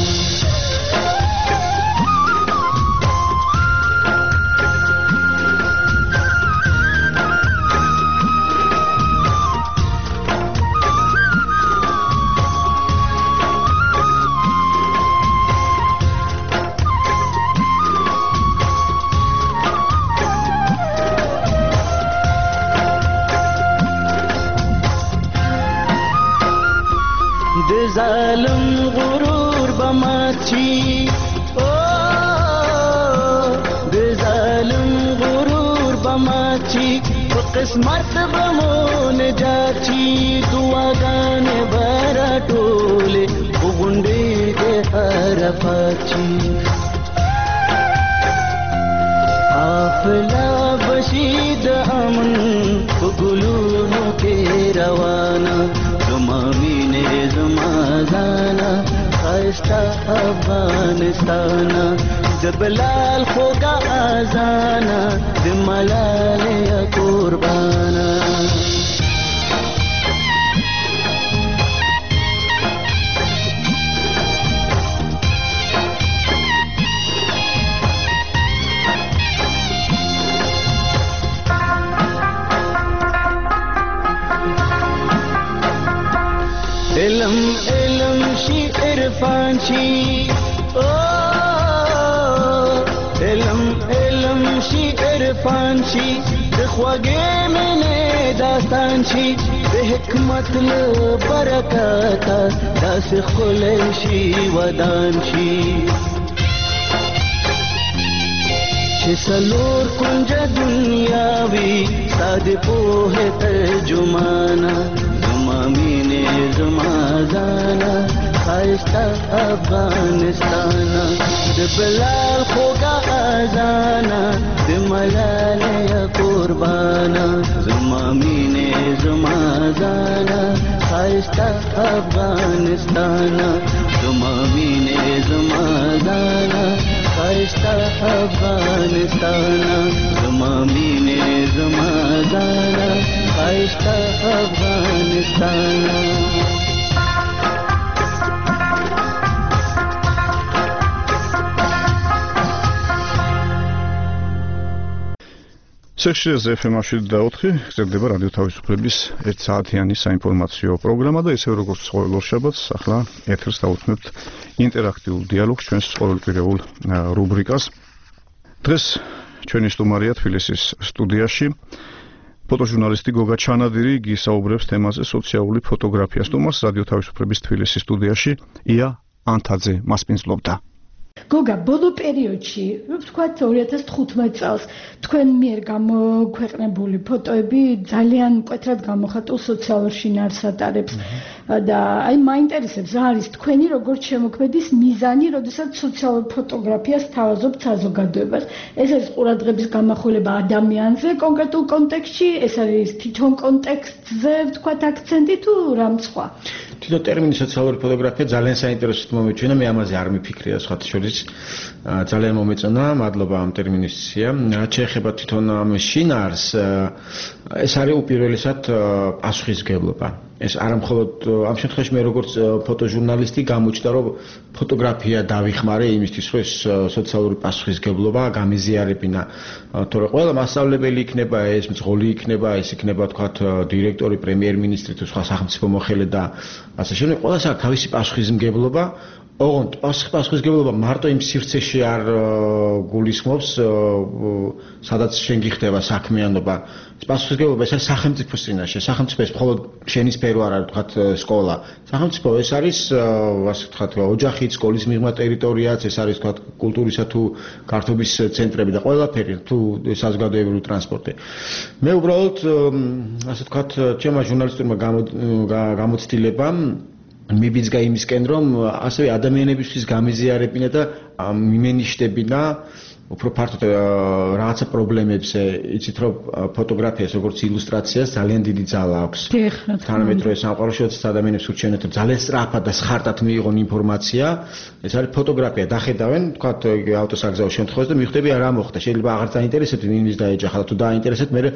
ظالم غرور بماچی او د ظالم غرور بماچی په قسمت بمون جاچی دعاګانې برا ټوله وګونډې د عرفاچی افلا بشید امن وګلونو کې روانه زمامینه زمازانا خایستا افغانستانا د بلال خوگا آزانا د ملاله یا قربانا علم علم شي عرفان شي علم علم شي عرفان شي خواږه منه داستان شي د حکمت له برکات داس خل شي ودان شي چې سلور کنج دنیاوي ساده په ترجمانا زمامینه زمازانا خایستا افغانستانا د بلال خوګه اذانا د ملاله قربانا زمامینه زمازانا خایستا افغانستانا زمامینه زمازانا خایستا افغانستانا زمامینه زمازانا خایستا افغانستانا სექციაზე FM-ში და 4 გრძელდება რადიო თავისუფლების 1 საათიანი საინფორმაციო პროგრამა და ისე როგორც ყოველ შაბათს ახლა ეთერს დავუთმებთ ინტერაქტიულ დიალოგს ჩვენს ყოველკვირეულ რუბრიკას. დღეს ჩვენი სტუმარია თბილისის სტუდიაში ფოტოჟურნალისტი გოგა ჩანადირი გისაუბრებს თემაზე სოციალური ფოტოგრაფია. სტუმარს რადიო თავისუფლების თბილისის სტუდიაში ია ანთაძე მასპინძლობდა. გოგა, ბოლო პერიოდში, ვთქვათ 2015 წელს, თქვენ მიერ გამოქვეყნებული ფოტოები ძალიან მკვეთრად გამოხატულ სოციალურ შინაარსს და აი მაინტერესებს რა არის თქვენი როგორც შემოქმედის მიზანი, როდესაც სოციალურ ფოტოგრაფიას თავაზობთ საზოგადოებას. ეს არის ყურადღების გამახვილება ადამიანზე კონკრეტულ კონტექსტში, ეს არის თვითონ კონტექსტზე ვთქვათ აქცენტი თუ რამ სხვა? თვითონ ტერმინი სოციალური ფოტოგრაფია ძალიან საინტერესოდ მომეჩვენა, მე ამაზე არ მიფიქრია სხვათა შორის. ძალიან მომეწონა, მადლობა ამ ტერმინისცია. რაც შეეხება თვითონ ამ შინაარსს, ეს არის უპირველესად პასუხისმგებლობა. ეს არა მხოლოდ ამ შემთხვევაში მე როგორც ფოტოჟურნალისტი გამოჩნდა რომ ფოტოგრაფია დავიხმარე იმისთვის რომ ეს სოციალური პასუხისმგებლობა გამიზიარებინა. თორე ყველა მასწავლებელი იქნება, ეს მძღოლი იქნება, ეს იქნება თქვათ დირექტორი, პრემიერ-მინისტრი თუ სხვა სახელმწიფო მოხელე და ასე შემდეგ, ყველას აქვს თავისი პასუხისმგებლობა. ოღონდ პასუხისმგებლობა მარტო იმ სივრცეში არ გულისხმობს, სადაც შენ გიხდება საქმიანობა. პასუხისმგებლობა ეს არის სახელმწიფოს წინაშე. სახელმწიფო ეს მხოლოდ შენი სფერო არ არის, თქვათ სკოლა. სახელმწიფო ეს არის, ასე ვთქვათ, ოჯახი, სკოლის მიღმა ტერიტორიაც, ეს არის თქვათ კულტურისა თუ გართობის ცენტრები და ყველაფერი, თუ საზოგადოებრივი ტრანსპორტი. მე უბრალოდ ასე ვთქვათ, ჩემმა ჟურნალისტურმა გამოცდილებამ მიბიძგა იმისკენ, რომ ასევე ადამიანებისთვის გამიზიარებინა და მიმენიშნებინა უფრო ფართოდ რაღაცა პრობლემებზე, იცით რომ ფოტოგრაფიას როგორც ილუსტრაციას ძალიან დიდი ძალა აქვს. თანამედროვე სამყაროში ადამიანებს ურჩევნეთ რომ ძალიან სწრაფად და სხარტად მიიღონ ინფორმაცია, ეს არის ფოტოგრაფია, დახედავენ, თქვათ ავტოსაგზაო შემთხვევაში და მიხვდები რა მოხდა. შეიძლება აღარ დაინტერესებთ ვინმის დაეჯახა და თუ დაინტერესებთ, მე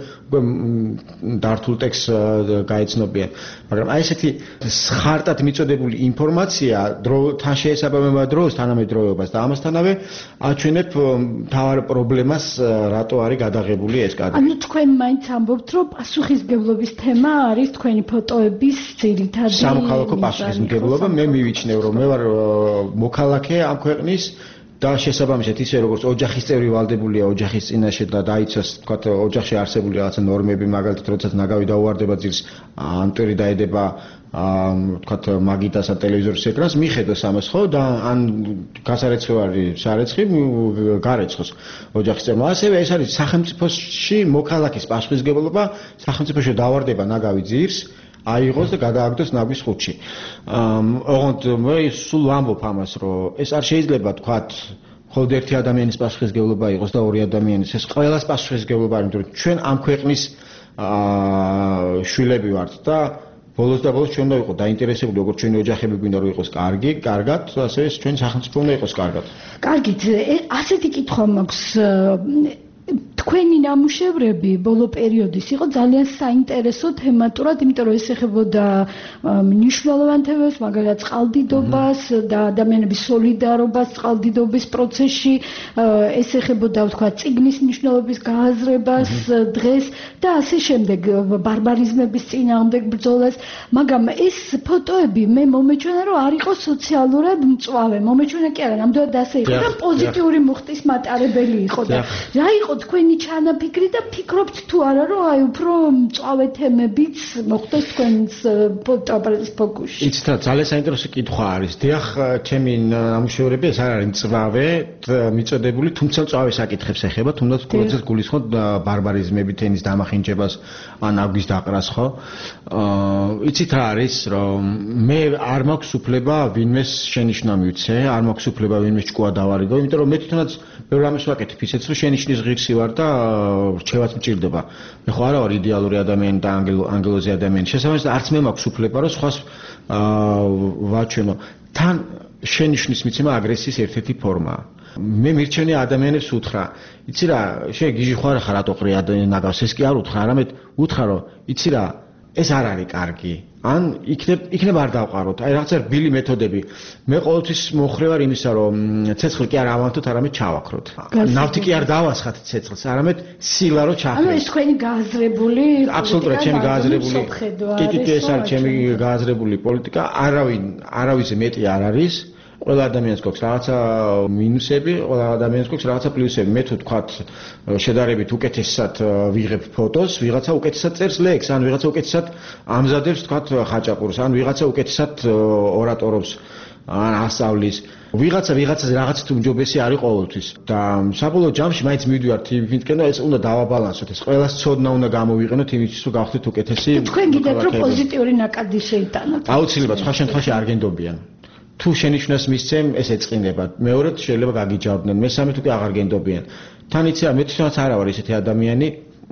დართულ ტექსტს გაეცნობიან. მაგრამ აი ესეთი სხარტად მიწოდებული ინფორმაცია თან შეესაბამება დროს, თანამედროვეობას და ამასთანავე აჩვენებ თავარ პრობლემას რატო არის გადაღებული ეს კადრი. ანუ თქვენ მაინც ამბობთ, რომ პასუხისმგებლობის თემა არის თქვენი ფოტოების ძირითადი სამოქალაქო პასუხისმგებლობა. მე მივიჩნევ, რომ მე ვარ მოქალაქე ამ ქვეყნის და შესაბამისად ისე როგორც ოჯახის წევრი ვალდებულია ოჯახის წინაშე და დაიცვას, თქვათ, ოჯახში არსებული რაღაცა ნორმები, მაგალითად, როდესაც ნაგავი დაუვარდება ძილს, ამტვერი დაედება თქვათ მაგიდას ან ტელევიზორის ეკრანს, მიხედოს ამას ხო და ან გასარეცხო არის სარეცხი, გარეცხოს ოჯახის წევრმა. ასევე ეს არის სახელმწიფოში მოქალაქის პასუხისმგებლობა, სახელმწიფოში დავარდება ნაგავი ძირს, აიღოს და გადააგდოს ნაგვის ხუთში. ოღონდ მე სულ ვამბობ ამას, რომ ეს არ შეიძლება თქვათ მხოლოდ ერთი ადამიანის პასუხისმგებლობა იყოს და ორი ადამიანის. ეს ყველას პასუხისმგებლობა არის, იმიტომ რომ ჩვენ ამ ქვეყნის შვილები ვართ და ბოლოს და ბოლოს ჩვენ უნდა ვიყოთ დაინტერესებული, როგორც ჩვენი ოჯახები გვინდა რომ იყოს კარგად, ასევე ჩვენი სახელმწიფო უნდა იყოს კარგად. კარგით, ასეთი კითხვა მაქვს. თქვენი ნამუშევრები ბოლო პერიოდის იყო ძალიან საინტერესო თემატურად, იმიტომ რომ ეს ეხებოდა მნიშვნელოვან თემებს, მაგალითად წყალდიდობას და ადამიანების სოლიდარობას წყალდიდობის პროცესში, ეს ეხებოდა ვთქვა წიგნის მნიშვნელობის გააზრებას დღეს და ასე შემდეგ, ბარბარიზმების წინააღმდეგ ბრძოლას, მაგრამ ეს ფოტოები მე მომეჩვენა რომ არ იყო სოციალურად მწვავე, მომეჩვენა კი არა, ნამდვილად ასე იყო და პოზიტიური მუხტის მატარებელი იყო და რა იყო თქვენი ჩანაფიქრი და ფიქრობთ თუ არა რომ აი უფრო მწვავე თემებიც მოხდეს თქვენს ფოტოაპარატის ფოკუსში? იცით რა, ძალიან საინტერესო კითხვა არის. დიახ, ჩემი ნამუშევრები ეს არ არის მწვავე, მიწოდებული, თუმცა მწვავე საკითხებს ეხება, თუნდაც ყოველთვის გულისხმობ ბარბარიზმებით ენის დამახინჯებას ან აგვის დაყრას, ხო? იცით რა არის, რომ მე არ მაქვს უფლება ვინმეს შენიშვნა მივცე, არ მაქვს უფლება ვინმეს ჭკუა დავარიგო, იმიტომ რომ მე თვითონაც ბევრ რამეს ვაკეთებ ისეც რომ შენიშვნის ღირსი ვარ და რჩევაც მჭირდება. მე ხო არა ვარ იდეალური ადამიანი და ანგელოზი ადამიანი. შესაბამისად არც მე მაქვს უფლება რომ სხვას ვაჩვენო. თან შენიშვნის მიცემა აგრესიის ერთ-ერთი ფორმაა. მე მირჩენია ადამიანებს უთხრა, იცი რა, შენ გიჟი ხარ ხარ რატო ყრი ნაგავს, ეს კი არ უთხრა, არამედ უთხრა რომ იცი რა, ეს არ არის კარგი. ან იქნებ არ დავყაროთ. აი რაღაცა რბილი მეთოდები. მე ყოველთვის მოხრე ვარ იმისა, რომ ცეცხლი კი არ ავანთოთ, არამედ ჩავაქროთ. ნავთი კი არ დავასხათ ცეცხლს, არამედ სილა რო ჩახრეთ. ანუ ეს თქვენი გააზრებული აბსოლუტურად ჩემი გააზრებული. კი, ეს არის ჩემი გააზრებული პოლიტიკა. არავის მეტი არ არის. ყველა ადამიანს გვაქვს რაღაცა მინუსები, ყველა ადამიანს გვაქვს რაღაცა პლუსები. მე თუ თქვათ შედარებით უკეთესად ვიღებ ფოტოს, ვიღაცა უკეთესად წერს ლექს, ან ვიღაცა უკეთესად ამზადებს თქვათ ხაჭაპურს, ან ვიღაცა უკეთესად ორატორობს, ან ასწავლის. ვიღაცაზე რაღაც თუ უმჯობესი არის ყოველთვის. და საბოლოო ჯამში მაინც მივდივართ იმითკენ და ეს უნდა დავაბალანსოთ. ეს ყველას ცოდნა უნდა გამოვიყენოთ იმისთვის, რომ გავხდეთ უკეთესი. თქვენ გიდათ რომ პოზიტიური ნაკადი შეიტანოთ. აუცილებლად სხვა შემთხვევაში არ გენდობიან. თუ შენიშვნას მისცემ, ეს ეწყინდება. მეორედ შეიძლება გაგიჯავდნენ, მესამე თუ კი აღარ გენდობიან. თან იცი რა, მე თვითონაც არა ვარ ისეთი ადამიანი,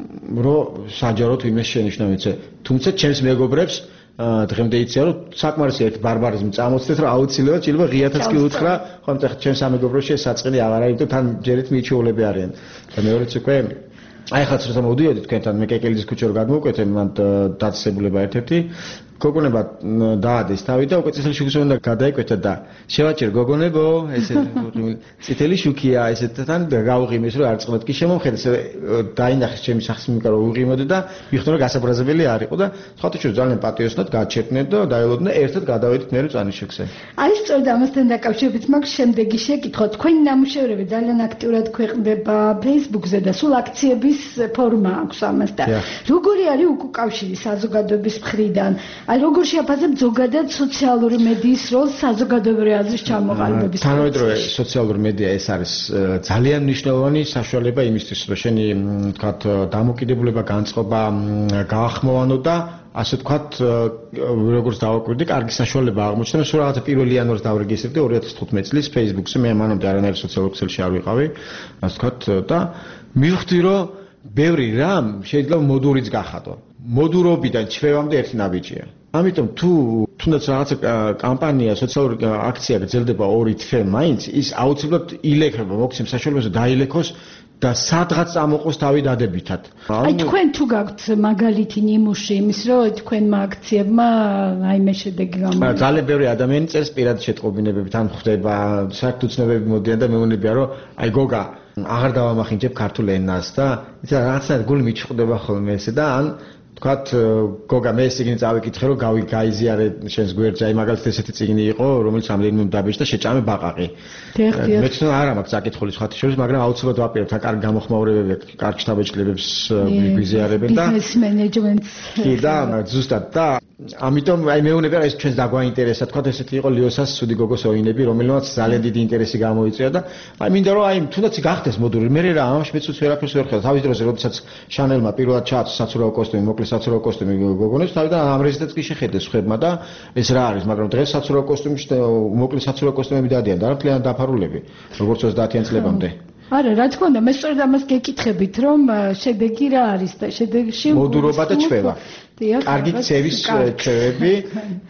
რომ საჯაროდ ვინმეს შენიშვნა მიცე. თუმცა ჩემს მეგობრებს დღემდე იციან, რომ საკმარისი ერთ ბარბარიზმი წამოწდეთ, რომ აუცილებლად შეიძლება ღიათაც კი უთხრა, ხომ და ჩემს სამეგობროში ეს საწყენი აღარ არის, თან ჯერით მიჩეულები არიან. და მეორეც უკვე აი ხაც როცა მოდიოდი თქვენთან მე კეკელიძის ქუჩა რო გადმოვკვეთე, მან დაწესებულება ერთ-ერთი გოგონება დაადეს თავი და უკვე წითელი შუქი უნდა გადაიკვეთა და შევაჭერ გოგონებო, ესე წითელი შუქია, ესეთთან გავუღიმეს რომ არ წყნოთ კი შემომხედეს, დაინახეს ჩემი სახის მიკა რომ უღიმოდე და მიხდო რომ გასაბრაზებელი არ იყო და სხვათაშორის ძალიან პატიოსნად გაჩერდნენ და დაელოდნენ და ერთად გადავედით მე წანიშექზე. აი სწორედ ამასთან დაკავშირებით მაქვს შემდეგი შეკითხვა. თქვენი ნამუშევრები ძალიან აქტიურად ქვეყნდება Facebook-ზე და სულ აქციების ფორმა აქვს ამასთან. როგორი არის უკავშირი საზოგადოების მხრიდან? აი როგორ შეაფასებთ ზოგადად სოციალური მედიის როლს საზოგადოებრივი აზრის ჩამოყალიბების? თანამედროვე სოციალური მედია ეს არის ძალიან მნიშვნელოვანი საშუალება იმისთვის, რომ შენი თქვათ დამოკიდებულება, განწყობა გაახმოვანო და ასე თქვათ როგორც დავაკვირდი, კარგი საშუალება აღმოჩნდა. სულ რაღაცა 1 იანვარს დავრეგისტრირდი 2015 წლის Facebook-ზე, მე მანამდე არანაირ სოციალურ ქსელში არ ვიყავი, ასე თქვათ და მივხვდი, რომ ბევრი რამ შეიძლება მოდურიც გახადო. მოდურობიდან ჩვევამდე ერთი ნაბიჯია. ამიტომ თუ თუნდაც რაღაცა კამპანია, სოციალური აქცია გრძელდება 2 თვე მაინც, ის აუცილებლად ილექება, მოგცემ საშუალებას დაილექოს და სადღაც წამოყოს თავი დადებითად. აი თქვენ თუ გაქვთ მაგალითი ნიმუში იმის, რომ თქვენმა აქციებმა რაიმე შედეგი გამოიღო? ძალიან ბევრი ადამიანი წერს პირად შეტყობინებებით, ან ხვდება საერთო ცნობები მოდიან და მეუბნებიან, რომ აი გოგა აღარ დავამახინჯებ ქართულ ენას და იცი რაღაცნაირად გული მიჩხდება ხოლმე ესე და ან თქვათ გოგა მე წიგნი წავიკითხე რომ გაიზიარე შენს გვერდზე აი მაგალითად ესეთი წიგნი იყო რომელიც ამდენიმე დაბეჭდა და შეჭამე ბაყაყი. მე თვითონ არ მაქვს საკითხული სხვათა შორის, მაგრამ აუცილებლად ვაპირებთ ან კარგი გამოხმაურებები აქვს, კარგ შტაბეჭდილებებს გვიზიარებენ და ბიზნეს მენეჯმენტს. კი და ზუსტად და ამიტომ აი მეუბნება ეს ჩვენს დაგვაინტერესა, თქვათ ესეთი იყო ლიოსას ცუდი გოგოს ოინები, რომელმაც ძალიან დიდი ინტერესი გამოიწვია და აი მინდა რომ აი თუნდაც გახდეს მოდური. მე რა ამაში მეც ვერაფერს ვერ ხედავ. თავის დროზე როდესაც შანელმა პირველად ჩააწვა საცურაო კოსტუმი, მოკლე საცურაო კოსტუმი გოგონებს, თავიდან ამ რეზიდენტს კი შეხედეს ხვებმა და ეს რა არის, მაგრამ დღეს საცურაო კოსტუმში მოკლე საცურაო კოსტუმები დადიან და რა მთლიანად დაფარულები, როგორც 30-იან წლებამდე. არა, რა თქმა უნდა, მე სწორედ ამას გეკითხებით, რომ შედეგი რა არის და შედეგში მოდურობა და ჩვევა. კარგი ქცევის ჩვევები და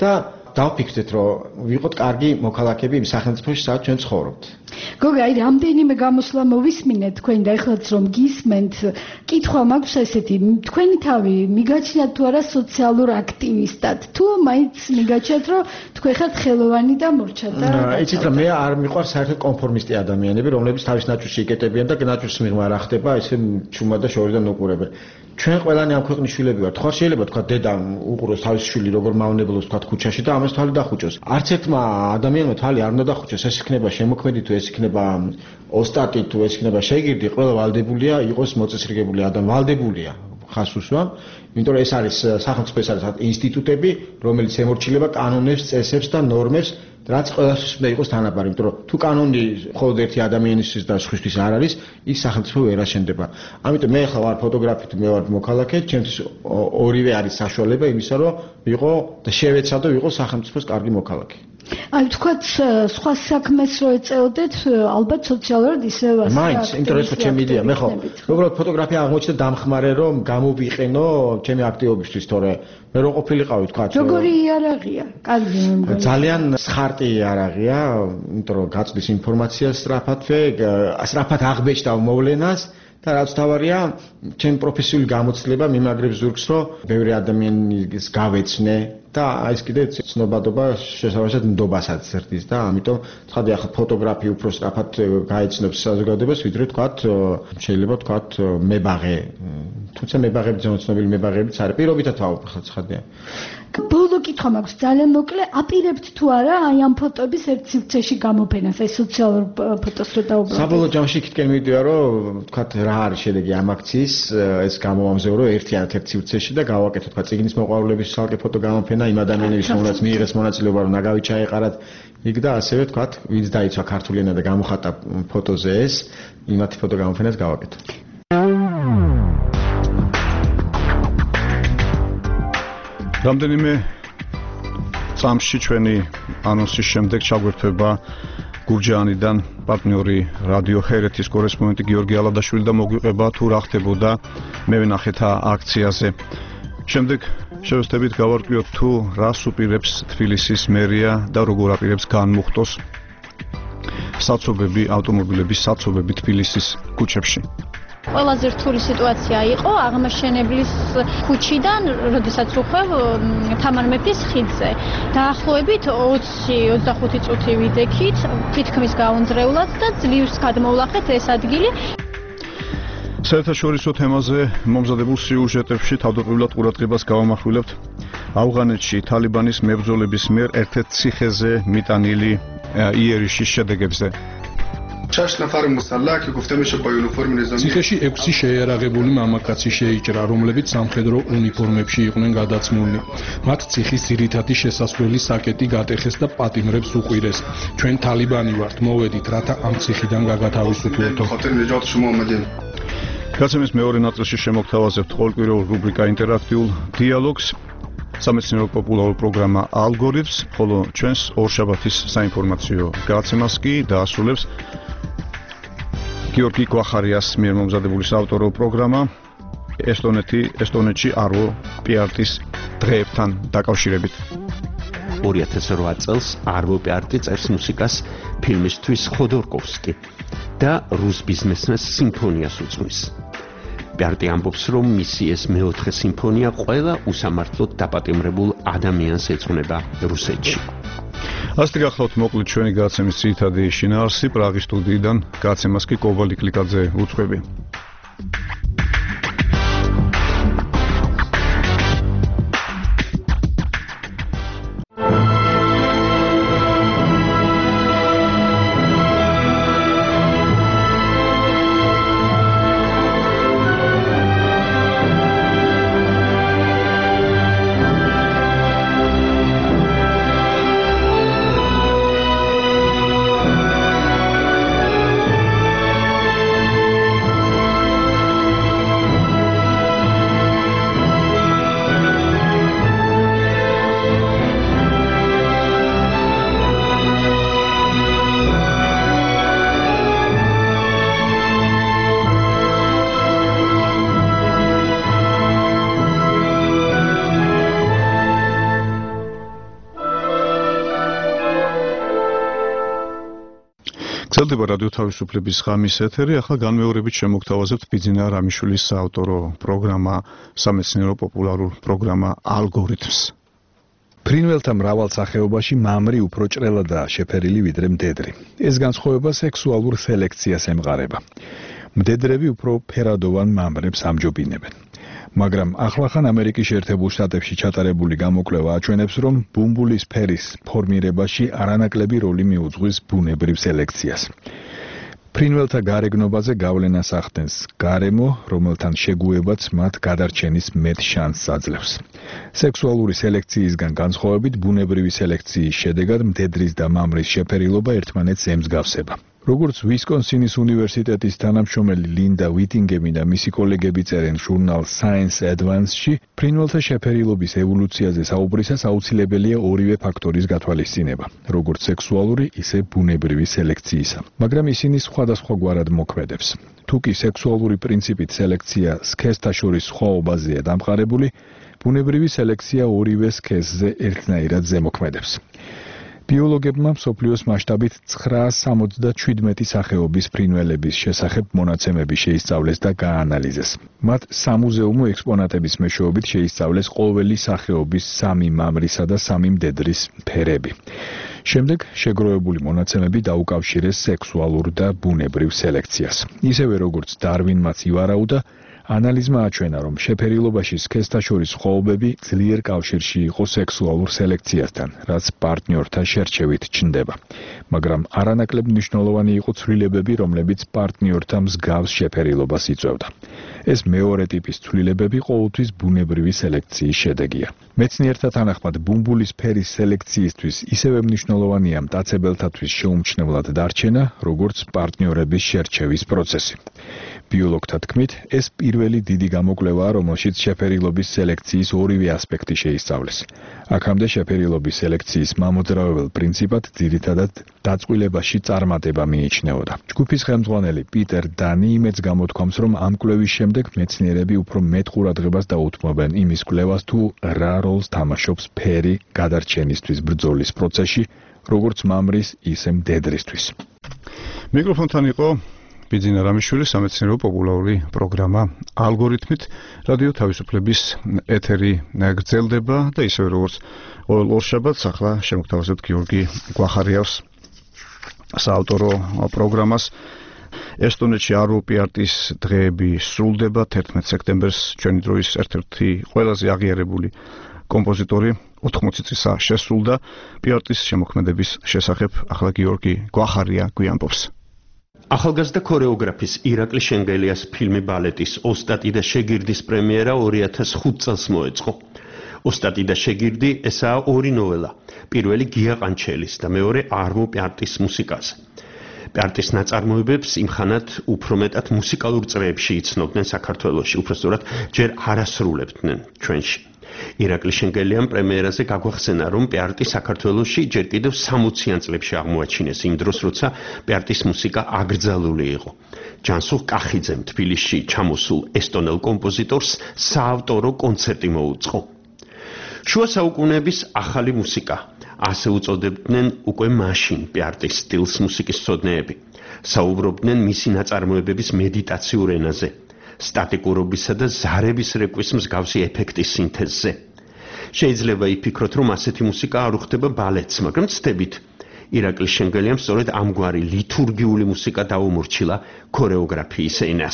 დავფიქრეთ, რომ ვიყოთ კარგი მოქალაქეები იმ სახელმწიფოში, სადაც ჩვენ ცხოვრობთ. გოგა, აი რამდენიმე გამოსვლა მოვისმინეთ თქვენ და ეხლაც რომ გისმენთ, კითხვა მაქვს ესეთი, თქვენი თავი მიგაჩნიათ თუ არა სოციალურ აქტივისტად? თუ მაინც მიგაჩნიათ, რომ თქვენ ხართ ხელოვანი და მორჩა და იცით რა, მე არ მიყვარს საერთოდ კონფორმისტი ადამიანები, რომლებიც თავის ნაჭრში იკეტებიან და ნაჭრის მიღმა რა ხდება, ესე ჩუმა და შორიდან უყურებენ. ჩვენ ყველანი ამ ქვეყნის შვილები ვართ. ხო შეიძლება თქვა დედა უყუროს თავის შვილი როგორ მავნებლობს თქვა ქუჩაში და ამას თვალი დახუჭოს. არც ერთმა ადამიანმა თვალი არ უნდა დახუჭოს. ეს იქნება შემოქმედი თუ ეს იქნება ოსტატი თუ ეს იქნება შეგირდი, ყველა ვალდებულია იყოს მოწესრიგებული ადამიანი. ვალდებულია ხას უსვამ, იმიტომ რომ ეს არის სახელმწიფო, ეს არის ინსტიტუტები, რომელიც ემორჩილება კანონებს, წესებს და ნორმებს, რაც ყველასთვის უნდა იყოს თანაბარი, იმიტომ რომ თუ კანონი მხოლოდ ერთი ადამიანისთვის და სხვისთვის არ არის, ის სახელმწიფო ვერ აშენდება. ამიტომ მე ახლა ვარ ფოტოგრაფი, მე ვარ მოქალაქე, ჩემთვის ორივე არის საშუალება იმისა, რომ ვიყო და შევეცადო ვიყო სახელმწიფოს კარგი მოქალაქე. აი თქვათ სხვა საქმეს რო ეწეოდეთ, ალბათ სოციალურად ისევ ასე. მაინც, იმიტომ რომ ეს ჩემი იდეა, მე ხო უბრალოდ ფოტოგრაფია აღმოჩნდა დამხმარე, რომ გამოვიყენო ჩემი აქტივობისთვის, თორე მე რო ყოფილიყავი თქვათ. როგორი იარაღია? კარგი მე ძალიან სხარტი იარაღია, იმიტომ რომ გაწვდის ინფორმაციას სწრაფად აღბეჭდა მოვლენას. და რაც თავარია, ჩემი პროფესიული გამოცდილება მიმაგრებს ზურგს, რომ ბევრი ადამიანის გავეცნე და აი ეს კიდე ცნობადობა შესაბამისად ნდობასაც ზრდის და ამიტომ ცხადია ახლა ფოტოგრაფი უფრო სწრაფად გაეცნობს საზოგადოებას, ვიდრე თქვათ შეიძლება თქვათ მებაღე. თუმცა მებაღები ცნობილი მებაღებიც არის. პირობითად ვაუბრალ ცხადია. ბოლო კითხვა მაქვს ძალიან მოკლე, აპირებთ თუ არა აი ამ ფოტოების ერთ სივრცეში გამოფენას, აი სოციალურ ფოტოს რო დაუბრუნდეთ? საბოლოო ჯამში იქითკენ მივიდია, რომ თქვათ რა არის შედეგი ამ აქციის, ეს გამოვამზევრო ერთ სივრცეში და გავაკეთო თქვათ წიგნის მოყვარულების ცალკე ფოტო გამოფენა იმ ადამიანების, რომელსაც მიიღეს მონაწილეობა, რომ ნაგავი ჩაეყარათ იქ და ასევე თქვათ, ვინც დაიცვა ქართული ენა და გამოხატა ფოტოზე ეს, იმათი ფოტო გამოფენას გავაკეთო. რამდენიმე წამში ჩვენი ანონსის შემდეგ ჩაგვერთვება გურჯაანიდან პარტნიორი რადიო ჰერეთის კორესპონდენტი გიორგი ალადაშვილი და მოგვიყვება თუ რა ხდებოდა მე ვნახეთ აქციაზე. შემდეგ შევეცდებით გავარკვიოთ თუ რას უპირებს თბილისის მერია და როგორ აპირებს განმუხტოს საცობები, ავტომობილების საცობები თბილისის ქუჩებში. ყველაზე რთული სიტუაცია იყო აღმაშენებლის ქუჩიდან, როდესაც უხვევ თამარ მეფის ხიდზე. დაახლოებით 20-25 წუთი ვიდექით, თითქმის გაუნძრევლად და ძლივს გადმოვლახეთ ეს ადგილი. საერთაშორისო თემაზე მომზადებულ სიუჟეტებში თავდაპირველად ყურადღებას გავამახვილებთ ავღანეთში თალიბანის მებრძოლების მიერ ერთ-ერთ ციხეზე მიტანილი იერიშის შედეგებზე. ციხეში 6 შეიარაღებული მამაკაცი შეიჭრა, რომლებიც სამხედრო უნიფორმებში იყვნენ გადაცმულნი. მათ ციხის ძირითადი შესასვლელი საკეტი გატეხეს და პატიმრებს უყვირეს. ჩვენ თალიბანი ვართ, მოვედით, რათა ამ ციხიდან გაგათავისუფლდეთ. გაცემის მეორე ნაწილში შემოგთავაზებთ ყოველკვირეულ რუბრიკა ინტერაქტიულ დიალოგს, სამეცნიერო პოპულარულ პროგრამა ალგორითმს, ხოლო ჩვენს ორშაბათის საინფორმაციო გაცემას კი დაასრულებს გიორგი გვახარიას მიერ მომზადებული საავტორო პროგრამა ესტონეთში არვო პიარტის დღეებთან დაკავშირებით. 2008 წელს არვო პიარტი წერს მუსიკას ფილმისთვის ხოდორკოვსკი და რუს ბიზნესმენს სიმფონიას უძღვნის. პიარტი ამბობს, რომ მისი ეს მეოთხე სიმფონია ყველა უსამართლოდ დაპატიმრებულ ადამიანს ეძღვნება რუსეთში. ასეთი გახლავთ მოკლედ ჩვენი გადაცემის ძირითადი შინაარსი პრაღის სტუდიიდან გადაცემას კი კობა ლიკლიკაძე უძღვები. გრძელდება რადიო თავისუფლების ღამის ეთერი. ახლა განმეორებით შემოგთავაზებთ ბიძინა რამიშვილის საავტორო პროგრამა, სამეცნიერო პოპულარულ პროგრამა ალგორითმს. ფრინველთა მრავალ სახეობაში მამრი უფრო ჭრელადაა შეფერილი ვიდრე მდედრი. ეს განსხვავება სექსუალურ სელექციას ემყარება. მდედრები უფრო ფერადოვან მამრებს ამჯობინებენ. მაგრამ ახლახან ამერიკის შეერთებულ შტატებში ჩატარებული გამოკვლევა აჩვენებს, რომ ბუმბულის ფერის ფორმირებაში არანაკლები როლი მიუძღვის ბუნებრივ სელექციას. ფრინველთა გარეგნობაზე გავლენას ახდენს გარემო, რომელთან შეგუებაც მათ გადარჩენის მეტ შანსს აძლევს. სექსუალური სელექციისგან განსხვავებით, ბუნებრივი სელექციის შედეგად მდედრის და მამრის შეფერილობა ერთმანეთს ემსგავსება. როგორც ვისკონსინის უნივერსიტეტის თანამშრომელი ლინდა ვიტინგემი და მისი კოლეგები წერენ ჟურნალ Science Advance-ში, ფრინველთა შეფერილობის ევოლუციაზე საუბრისას აუცილებელია ორივე ფაქტორის გათვალისწინება, როგორც სექსუალური, ისე ბუნებრივი სელექციისა. მაგრამ ისინი სხვადასხვაგვარად მოქმედებს. თუკი სექსუალური პრინციპით სელექცია სქესთა შორის სხვაობაზეა დამყარებული, ბუნებრივი სელექცია ორივე სქესზე ერთნაირად ზემოქმედებს. ბიოლოგებმა მსოფლიოს მასშტაბით 977 სახეობის ფრინველების შესახებ მონაცემები შეისწავლეს და გაანალიზეს. მათ სამუზეუმო ექსპონატების მეშვეობით შეისწავლეს ყოველი სახეობის 3 მამრისა და 3 მდედრის ფერები. შემდეგ შეგროვებული მონაცემები დაუკავშირეს სექსუალურ და ბუნებრივ სელექციას. ისევე როგორც დარვინმაც ივარაუდა, ანალიზმა აჩვენა, რომ შეფერილობაში სქესთა შორის სხვაობები ძლიერ კავშირში იყო სექსუალურ სელექციასთან, რაც პარტნიორთა შერჩევით ჩნდება. მაგრამ არანაკლებ მნიშვნელოვანი იყო ცვლილებები, რომლებიც პარტნიორთა მსგავს შეფერილობას იწვევდა. ეს მეორე ტიპის ცვლილებები ყოველთვის ბუნებრივი სელექციის შედეგია. მეცნიერთა თანახმად, ბუმბულის ფერის სელექციისთვის ისევე მნიშვნელოვანია მტაცებელთათვის შეუმჩნევლად დარჩენა, როგორც პარტნიორების შერჩევის პროცესი. ბიოლოგთა თქმით, ეს პირველი დიდი გამოკვლევაა, რომელშიც შეფერილობის სელექციის ორივე ასპექტი შეისწავლეს. აქამდე შეფერილობის სელექციის მამოძრავებელ პრინციპად ძირითადად დაწყვილებაში წარმატება მიიჩნეოდა. ჯგუფის ხელმძღვანელი პიტერ დანი იმედს გამოთქვამს, რომ ამ კვლევის შემდეგ მეცნიერები უფრო მეტ ყურადღებას დაუთმობენ იმის კვლევას, თუ რა როლს თამაშობს ფერი გადარჩენისთვის ბრძოლის პროცესში, როგორც მამრის, ისე მდედრისთვის. მიკროფონთან იყო ბიძინა რამიშვილი, სამეცნიერო პოპულარული პროგრამა ალგორითმით. რადიო თავისუფლების ეთერი გრძელდება და ისევე როგორც ყოველ ორშაბათს ახლა შემოგთავაზებთ გიორგი გვახარიავს საავტორო პროგრამას. ესტონეთში აროპიარტის დღეები სრულდება 11 სექტემბერს, ჩვენი დროის ერთ-ერთი ყველაზე აღიარებული კომპოზიტორი 80 წლისა შესრულდა. პიარტის შემოქმედების შესახებ ახლა გიორგი გვახარია გვიამბობს. ახალგაზრდა ქორეოგრაფის ირაკლი შენგელიას ფილმი ბალეტის ოსტატი და შეგირდის პრემიერა 2005 წელს მოეწყო. ოსტატი და შეგირდი ესაა ორი ნოველა, პირველი გია ყანჩელის და მეორე არმო პიარტის მუსიკაზე. პიარტის ნაწარმოებებს იმხანად უფრო მეტად მუსიკალურ წრეებში იცნობდნენ საქართველოში, უბრალოდ ჯერ არასრულებდნენ ჩვენში. ირაკლი შენგელიამ პრემიერაზე გაგვახსენა, რომ პიარტი საქართველოში ჯერ კიდევ 60-იან წლებში აღმოაჩინეს იმ დროს, როცა პიარტის მუსიკა აკრძალული იყო. ჯანსუღ კახიძემ თბილისში ჩამოსულ ესტონელ კომპოზიტორს საავტორო კონცერტი მოუწყო. შუა საუკუნეების ახალი მუსიკა, ასე უწოდებდნენ უკვე მაშინ პიარტის სტილს მუსიკის მცოდნეები. საუბრობდნენ მისი ნაწარმოებების მედიტაციურ ენაზე. სტატიკურობისა და ზარების რეკვის მსგავსი ეფექტის სინთეზზე. შეიძლება იფიქროთ, რომ ასეთი მუსიკა არ უხდება ბალეტს, მაგრამ ცდებით. ირაკლი შენგელიამ სწორედ ამგვარი ლითურგიული მუსიკა დაუმორჩილა ქორეოგრაფიის ენას.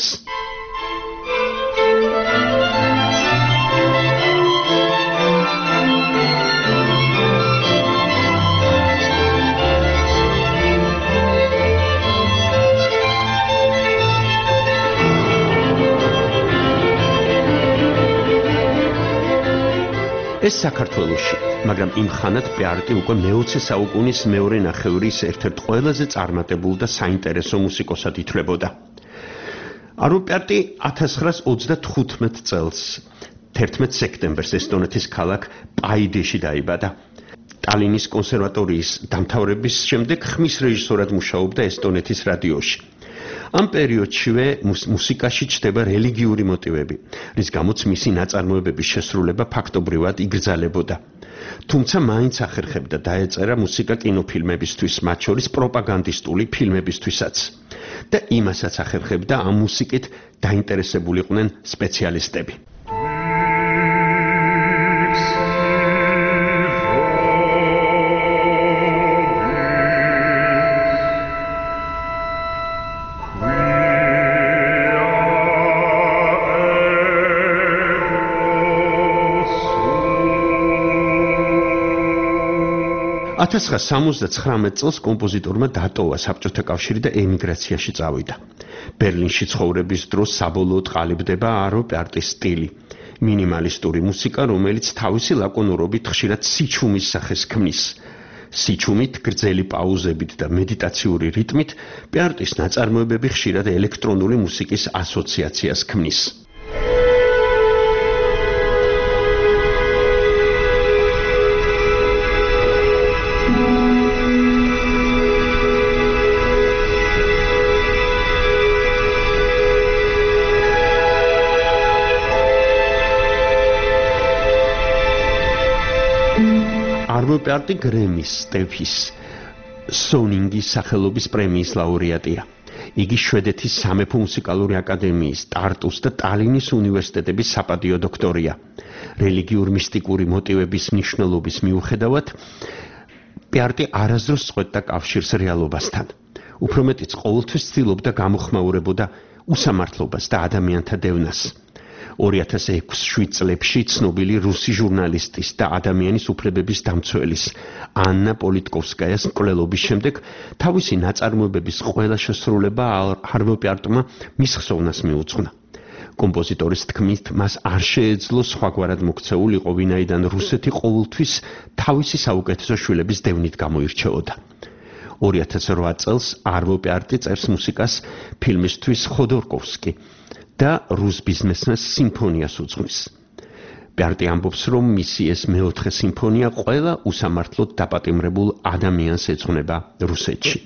ეს საქართველოში, მაგრამ იმხანად პიარტი უკვე მე-20 საუკუნის მეორე ნახევრის ერთ-ერთ ყველაზე წარმატებულ და საინტერესო მუსიკოსად ითვლებოდა. აროპიარტი 1935 წელს 11 სექტემბერს ესტონეთის ქალაქ პაიდეში დაიბადა. ტალინის კონსერვატორიის დამთავრების შემდეგ ხმის რეჟისორად მუშაობდა ესტონეთის რადიოში. ამ პერიოდშივე მუსიკაში ჩნდება რელიგიური მოტივები, რის გამოც მისი ნაწარმოებების შესრულება ფაქტობრივად იგრძელებოდა. თუმცა მაინც ახერხებდა დაეწერა მუსიკა კინოფილმებისთვის, მათ შორის პროპაგანდისტული ფილმებისთვისაც. და იმასაც ახერხებდა ამ მუსიკით დაინტერესებულიყვნენ სპეციალისტები. $1979 წელს კომპოზიტორმა დატოვა საბჭოთა კავშირი და ემიგრაციაში წავიდა. ბერლინში ცხოვრების დროს საბოლოოდ ყალიბდება არო პარტის სტილი, მინიმალისტური მუსიკა, რომელიც თავისი ლაკონურობით ხშირად სიჩუმის სახეს ქმნის. სიჩუმით, გრძელი პაუზებით და მედიტაციური რიტმით პარტის ნაწარმოებები ხშირად ელექტრონული მუსიკის ასოციაციას ქმნის. არვო პარტი გრემის, სტეფის, სონინგის სახელობის პრემიის ლაურეატია. იგი შვედეთის სამეფო მუსიკალური აკადემიის, ტარტუს და ტალინის უნივერსიტეტების საპატიო დოქტორია. რელიგიურ მისტიკური მოტივების მნიშვნელობის მიუხედავად, პარტი არასდროს წყვეტდა კავშირს რეალობასთან. უფრო მეტიც ყოველთვის ცდილობდა გამოხმაურებოდა უსამართლობას და ადამიანთა დევნას. 2006-7 წლებში ცნობილი რუსი ჟურნალისტის და ადამიანის უფლებების დამცველის ანნა პოლიტკოვსკაიას მკვლელობის შემდეგ თავისი ნაწარმოებების ყველა შესრულება არვო პარტმა მის ხსოვნას მიუძღვნა. კომპოზიტორის თქმით, მას არ შეეძლო სხვაგვარად მოქცეულიყო, ვინაიდან რუსეთი ყოველთვის თავისი საუკეთესო შვილების დევნით გამოირჩეოდა. 2008 წელს არვო პარტი წერს მუსიკას ფილმისთვის ხოდორკოვსკი და რუს ბიზნესმენს სიმფონიას უძღვნის. პარტი ამბობს, რომ მისი ეს მეოთხე სიმფონია ყველა უსამართლოდ დაპატიმრებულ ადამიანს ეძღვნება რუსეთში.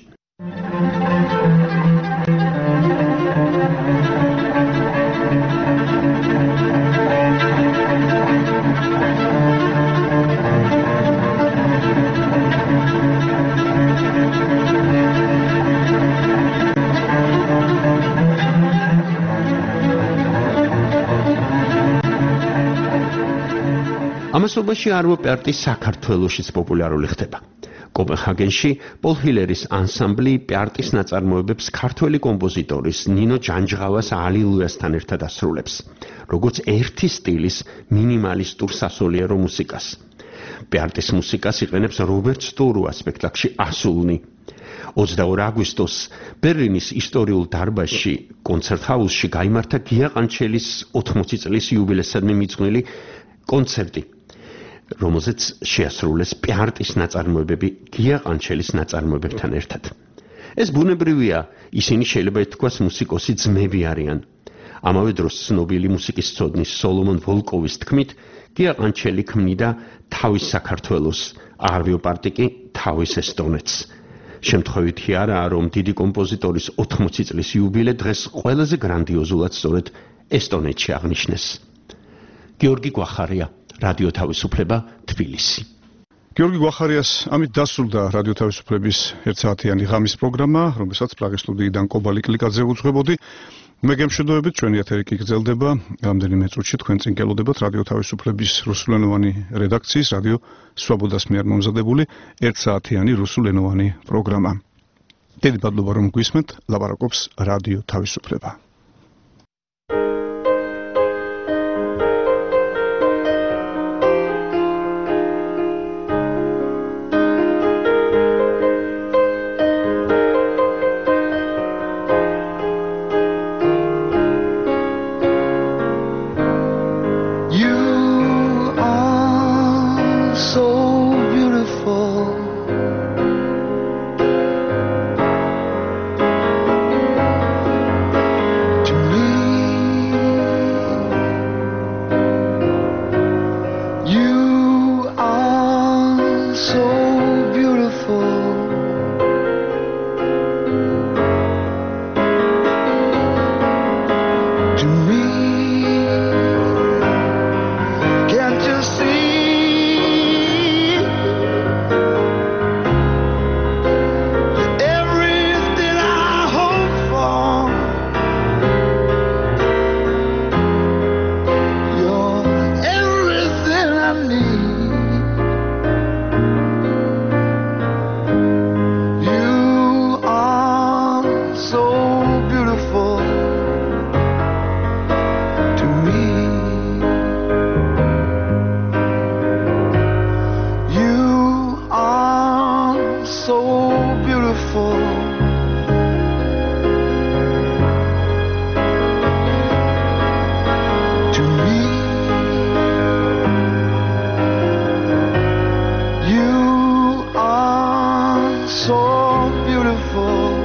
ამასობაში არვო პარტი საქართველოშიც პოპულარული ხდება. კოპენჰაგენში პოლ ჰილერის ანსამბლი პარტის ნაწარმოებებს ქართველი კომპოზიტორის ნინო ჯანჯღავას ალილუიასთან ერთად ასრულებს, როგორც ერთი სტილის მინიმალისტურ სასულიერო მუსიკას. პარტის მუსიკას იყენებს რობერტ სტურუა სპექტაკლში ასულნი. 22 აგვისტოს ბერლინის ისტორიულ დარბაზში კონცერტ-ჰაუსში გაიმართა გია ყანჩელის 80 წლის იუბილესადმი მიძღვნილი კონცერტი, რომელზეც შეასრულეს პარტის ნაწარმოებები გია ყანჩელის ნაწარმოებებთან ერთად. ეს ბუნებრივია, ისინი შეიძლება ითქვას მუსიკოსი ძმები არიან. ამავე დროს ცნობილი მუსიკისმცოდნის სოლომონ ვოლკოვის თქმით, გია ყანჩელი ქმნიდა თავის საქართველოს, არვო პარტი კი თავის ესტონეთს. შემთხვევითი არაა, რომ დიდი კომპოზიტორის 80 წლის იუბილე დღეს ყველაზე გრანდიოზულად სწორედ ესტონეთში აღნიშნეს. გიორგი გვახარია, რადიო თავისუფლება, თბილისი. გიორგი გვახარიას ამით დასრულდა რადიო თავისუფლების 1 საათიანი ღამის პროგრამა, რომელსაც პრაღის სტუდიიდან კობა ლიკლიკაძე უძღვებოდი. მე გემშვიდობებით, ჩვენი ეთერი კი გრძელდება. რამდენიმე წუთში თქვენ წინ გელოდებათ რადიო თავისუფლების რუსულენოვანი რედაქციის რადიო სვაბოდას მიერ მომზადებული 1 საათიანი რუსულენოვანი პროგრამა. დიდი მადლობა რომ გვისმენთ, ლაპარაკობს რადიო თავისუფლება. beautiful. To me, you are so beautiful.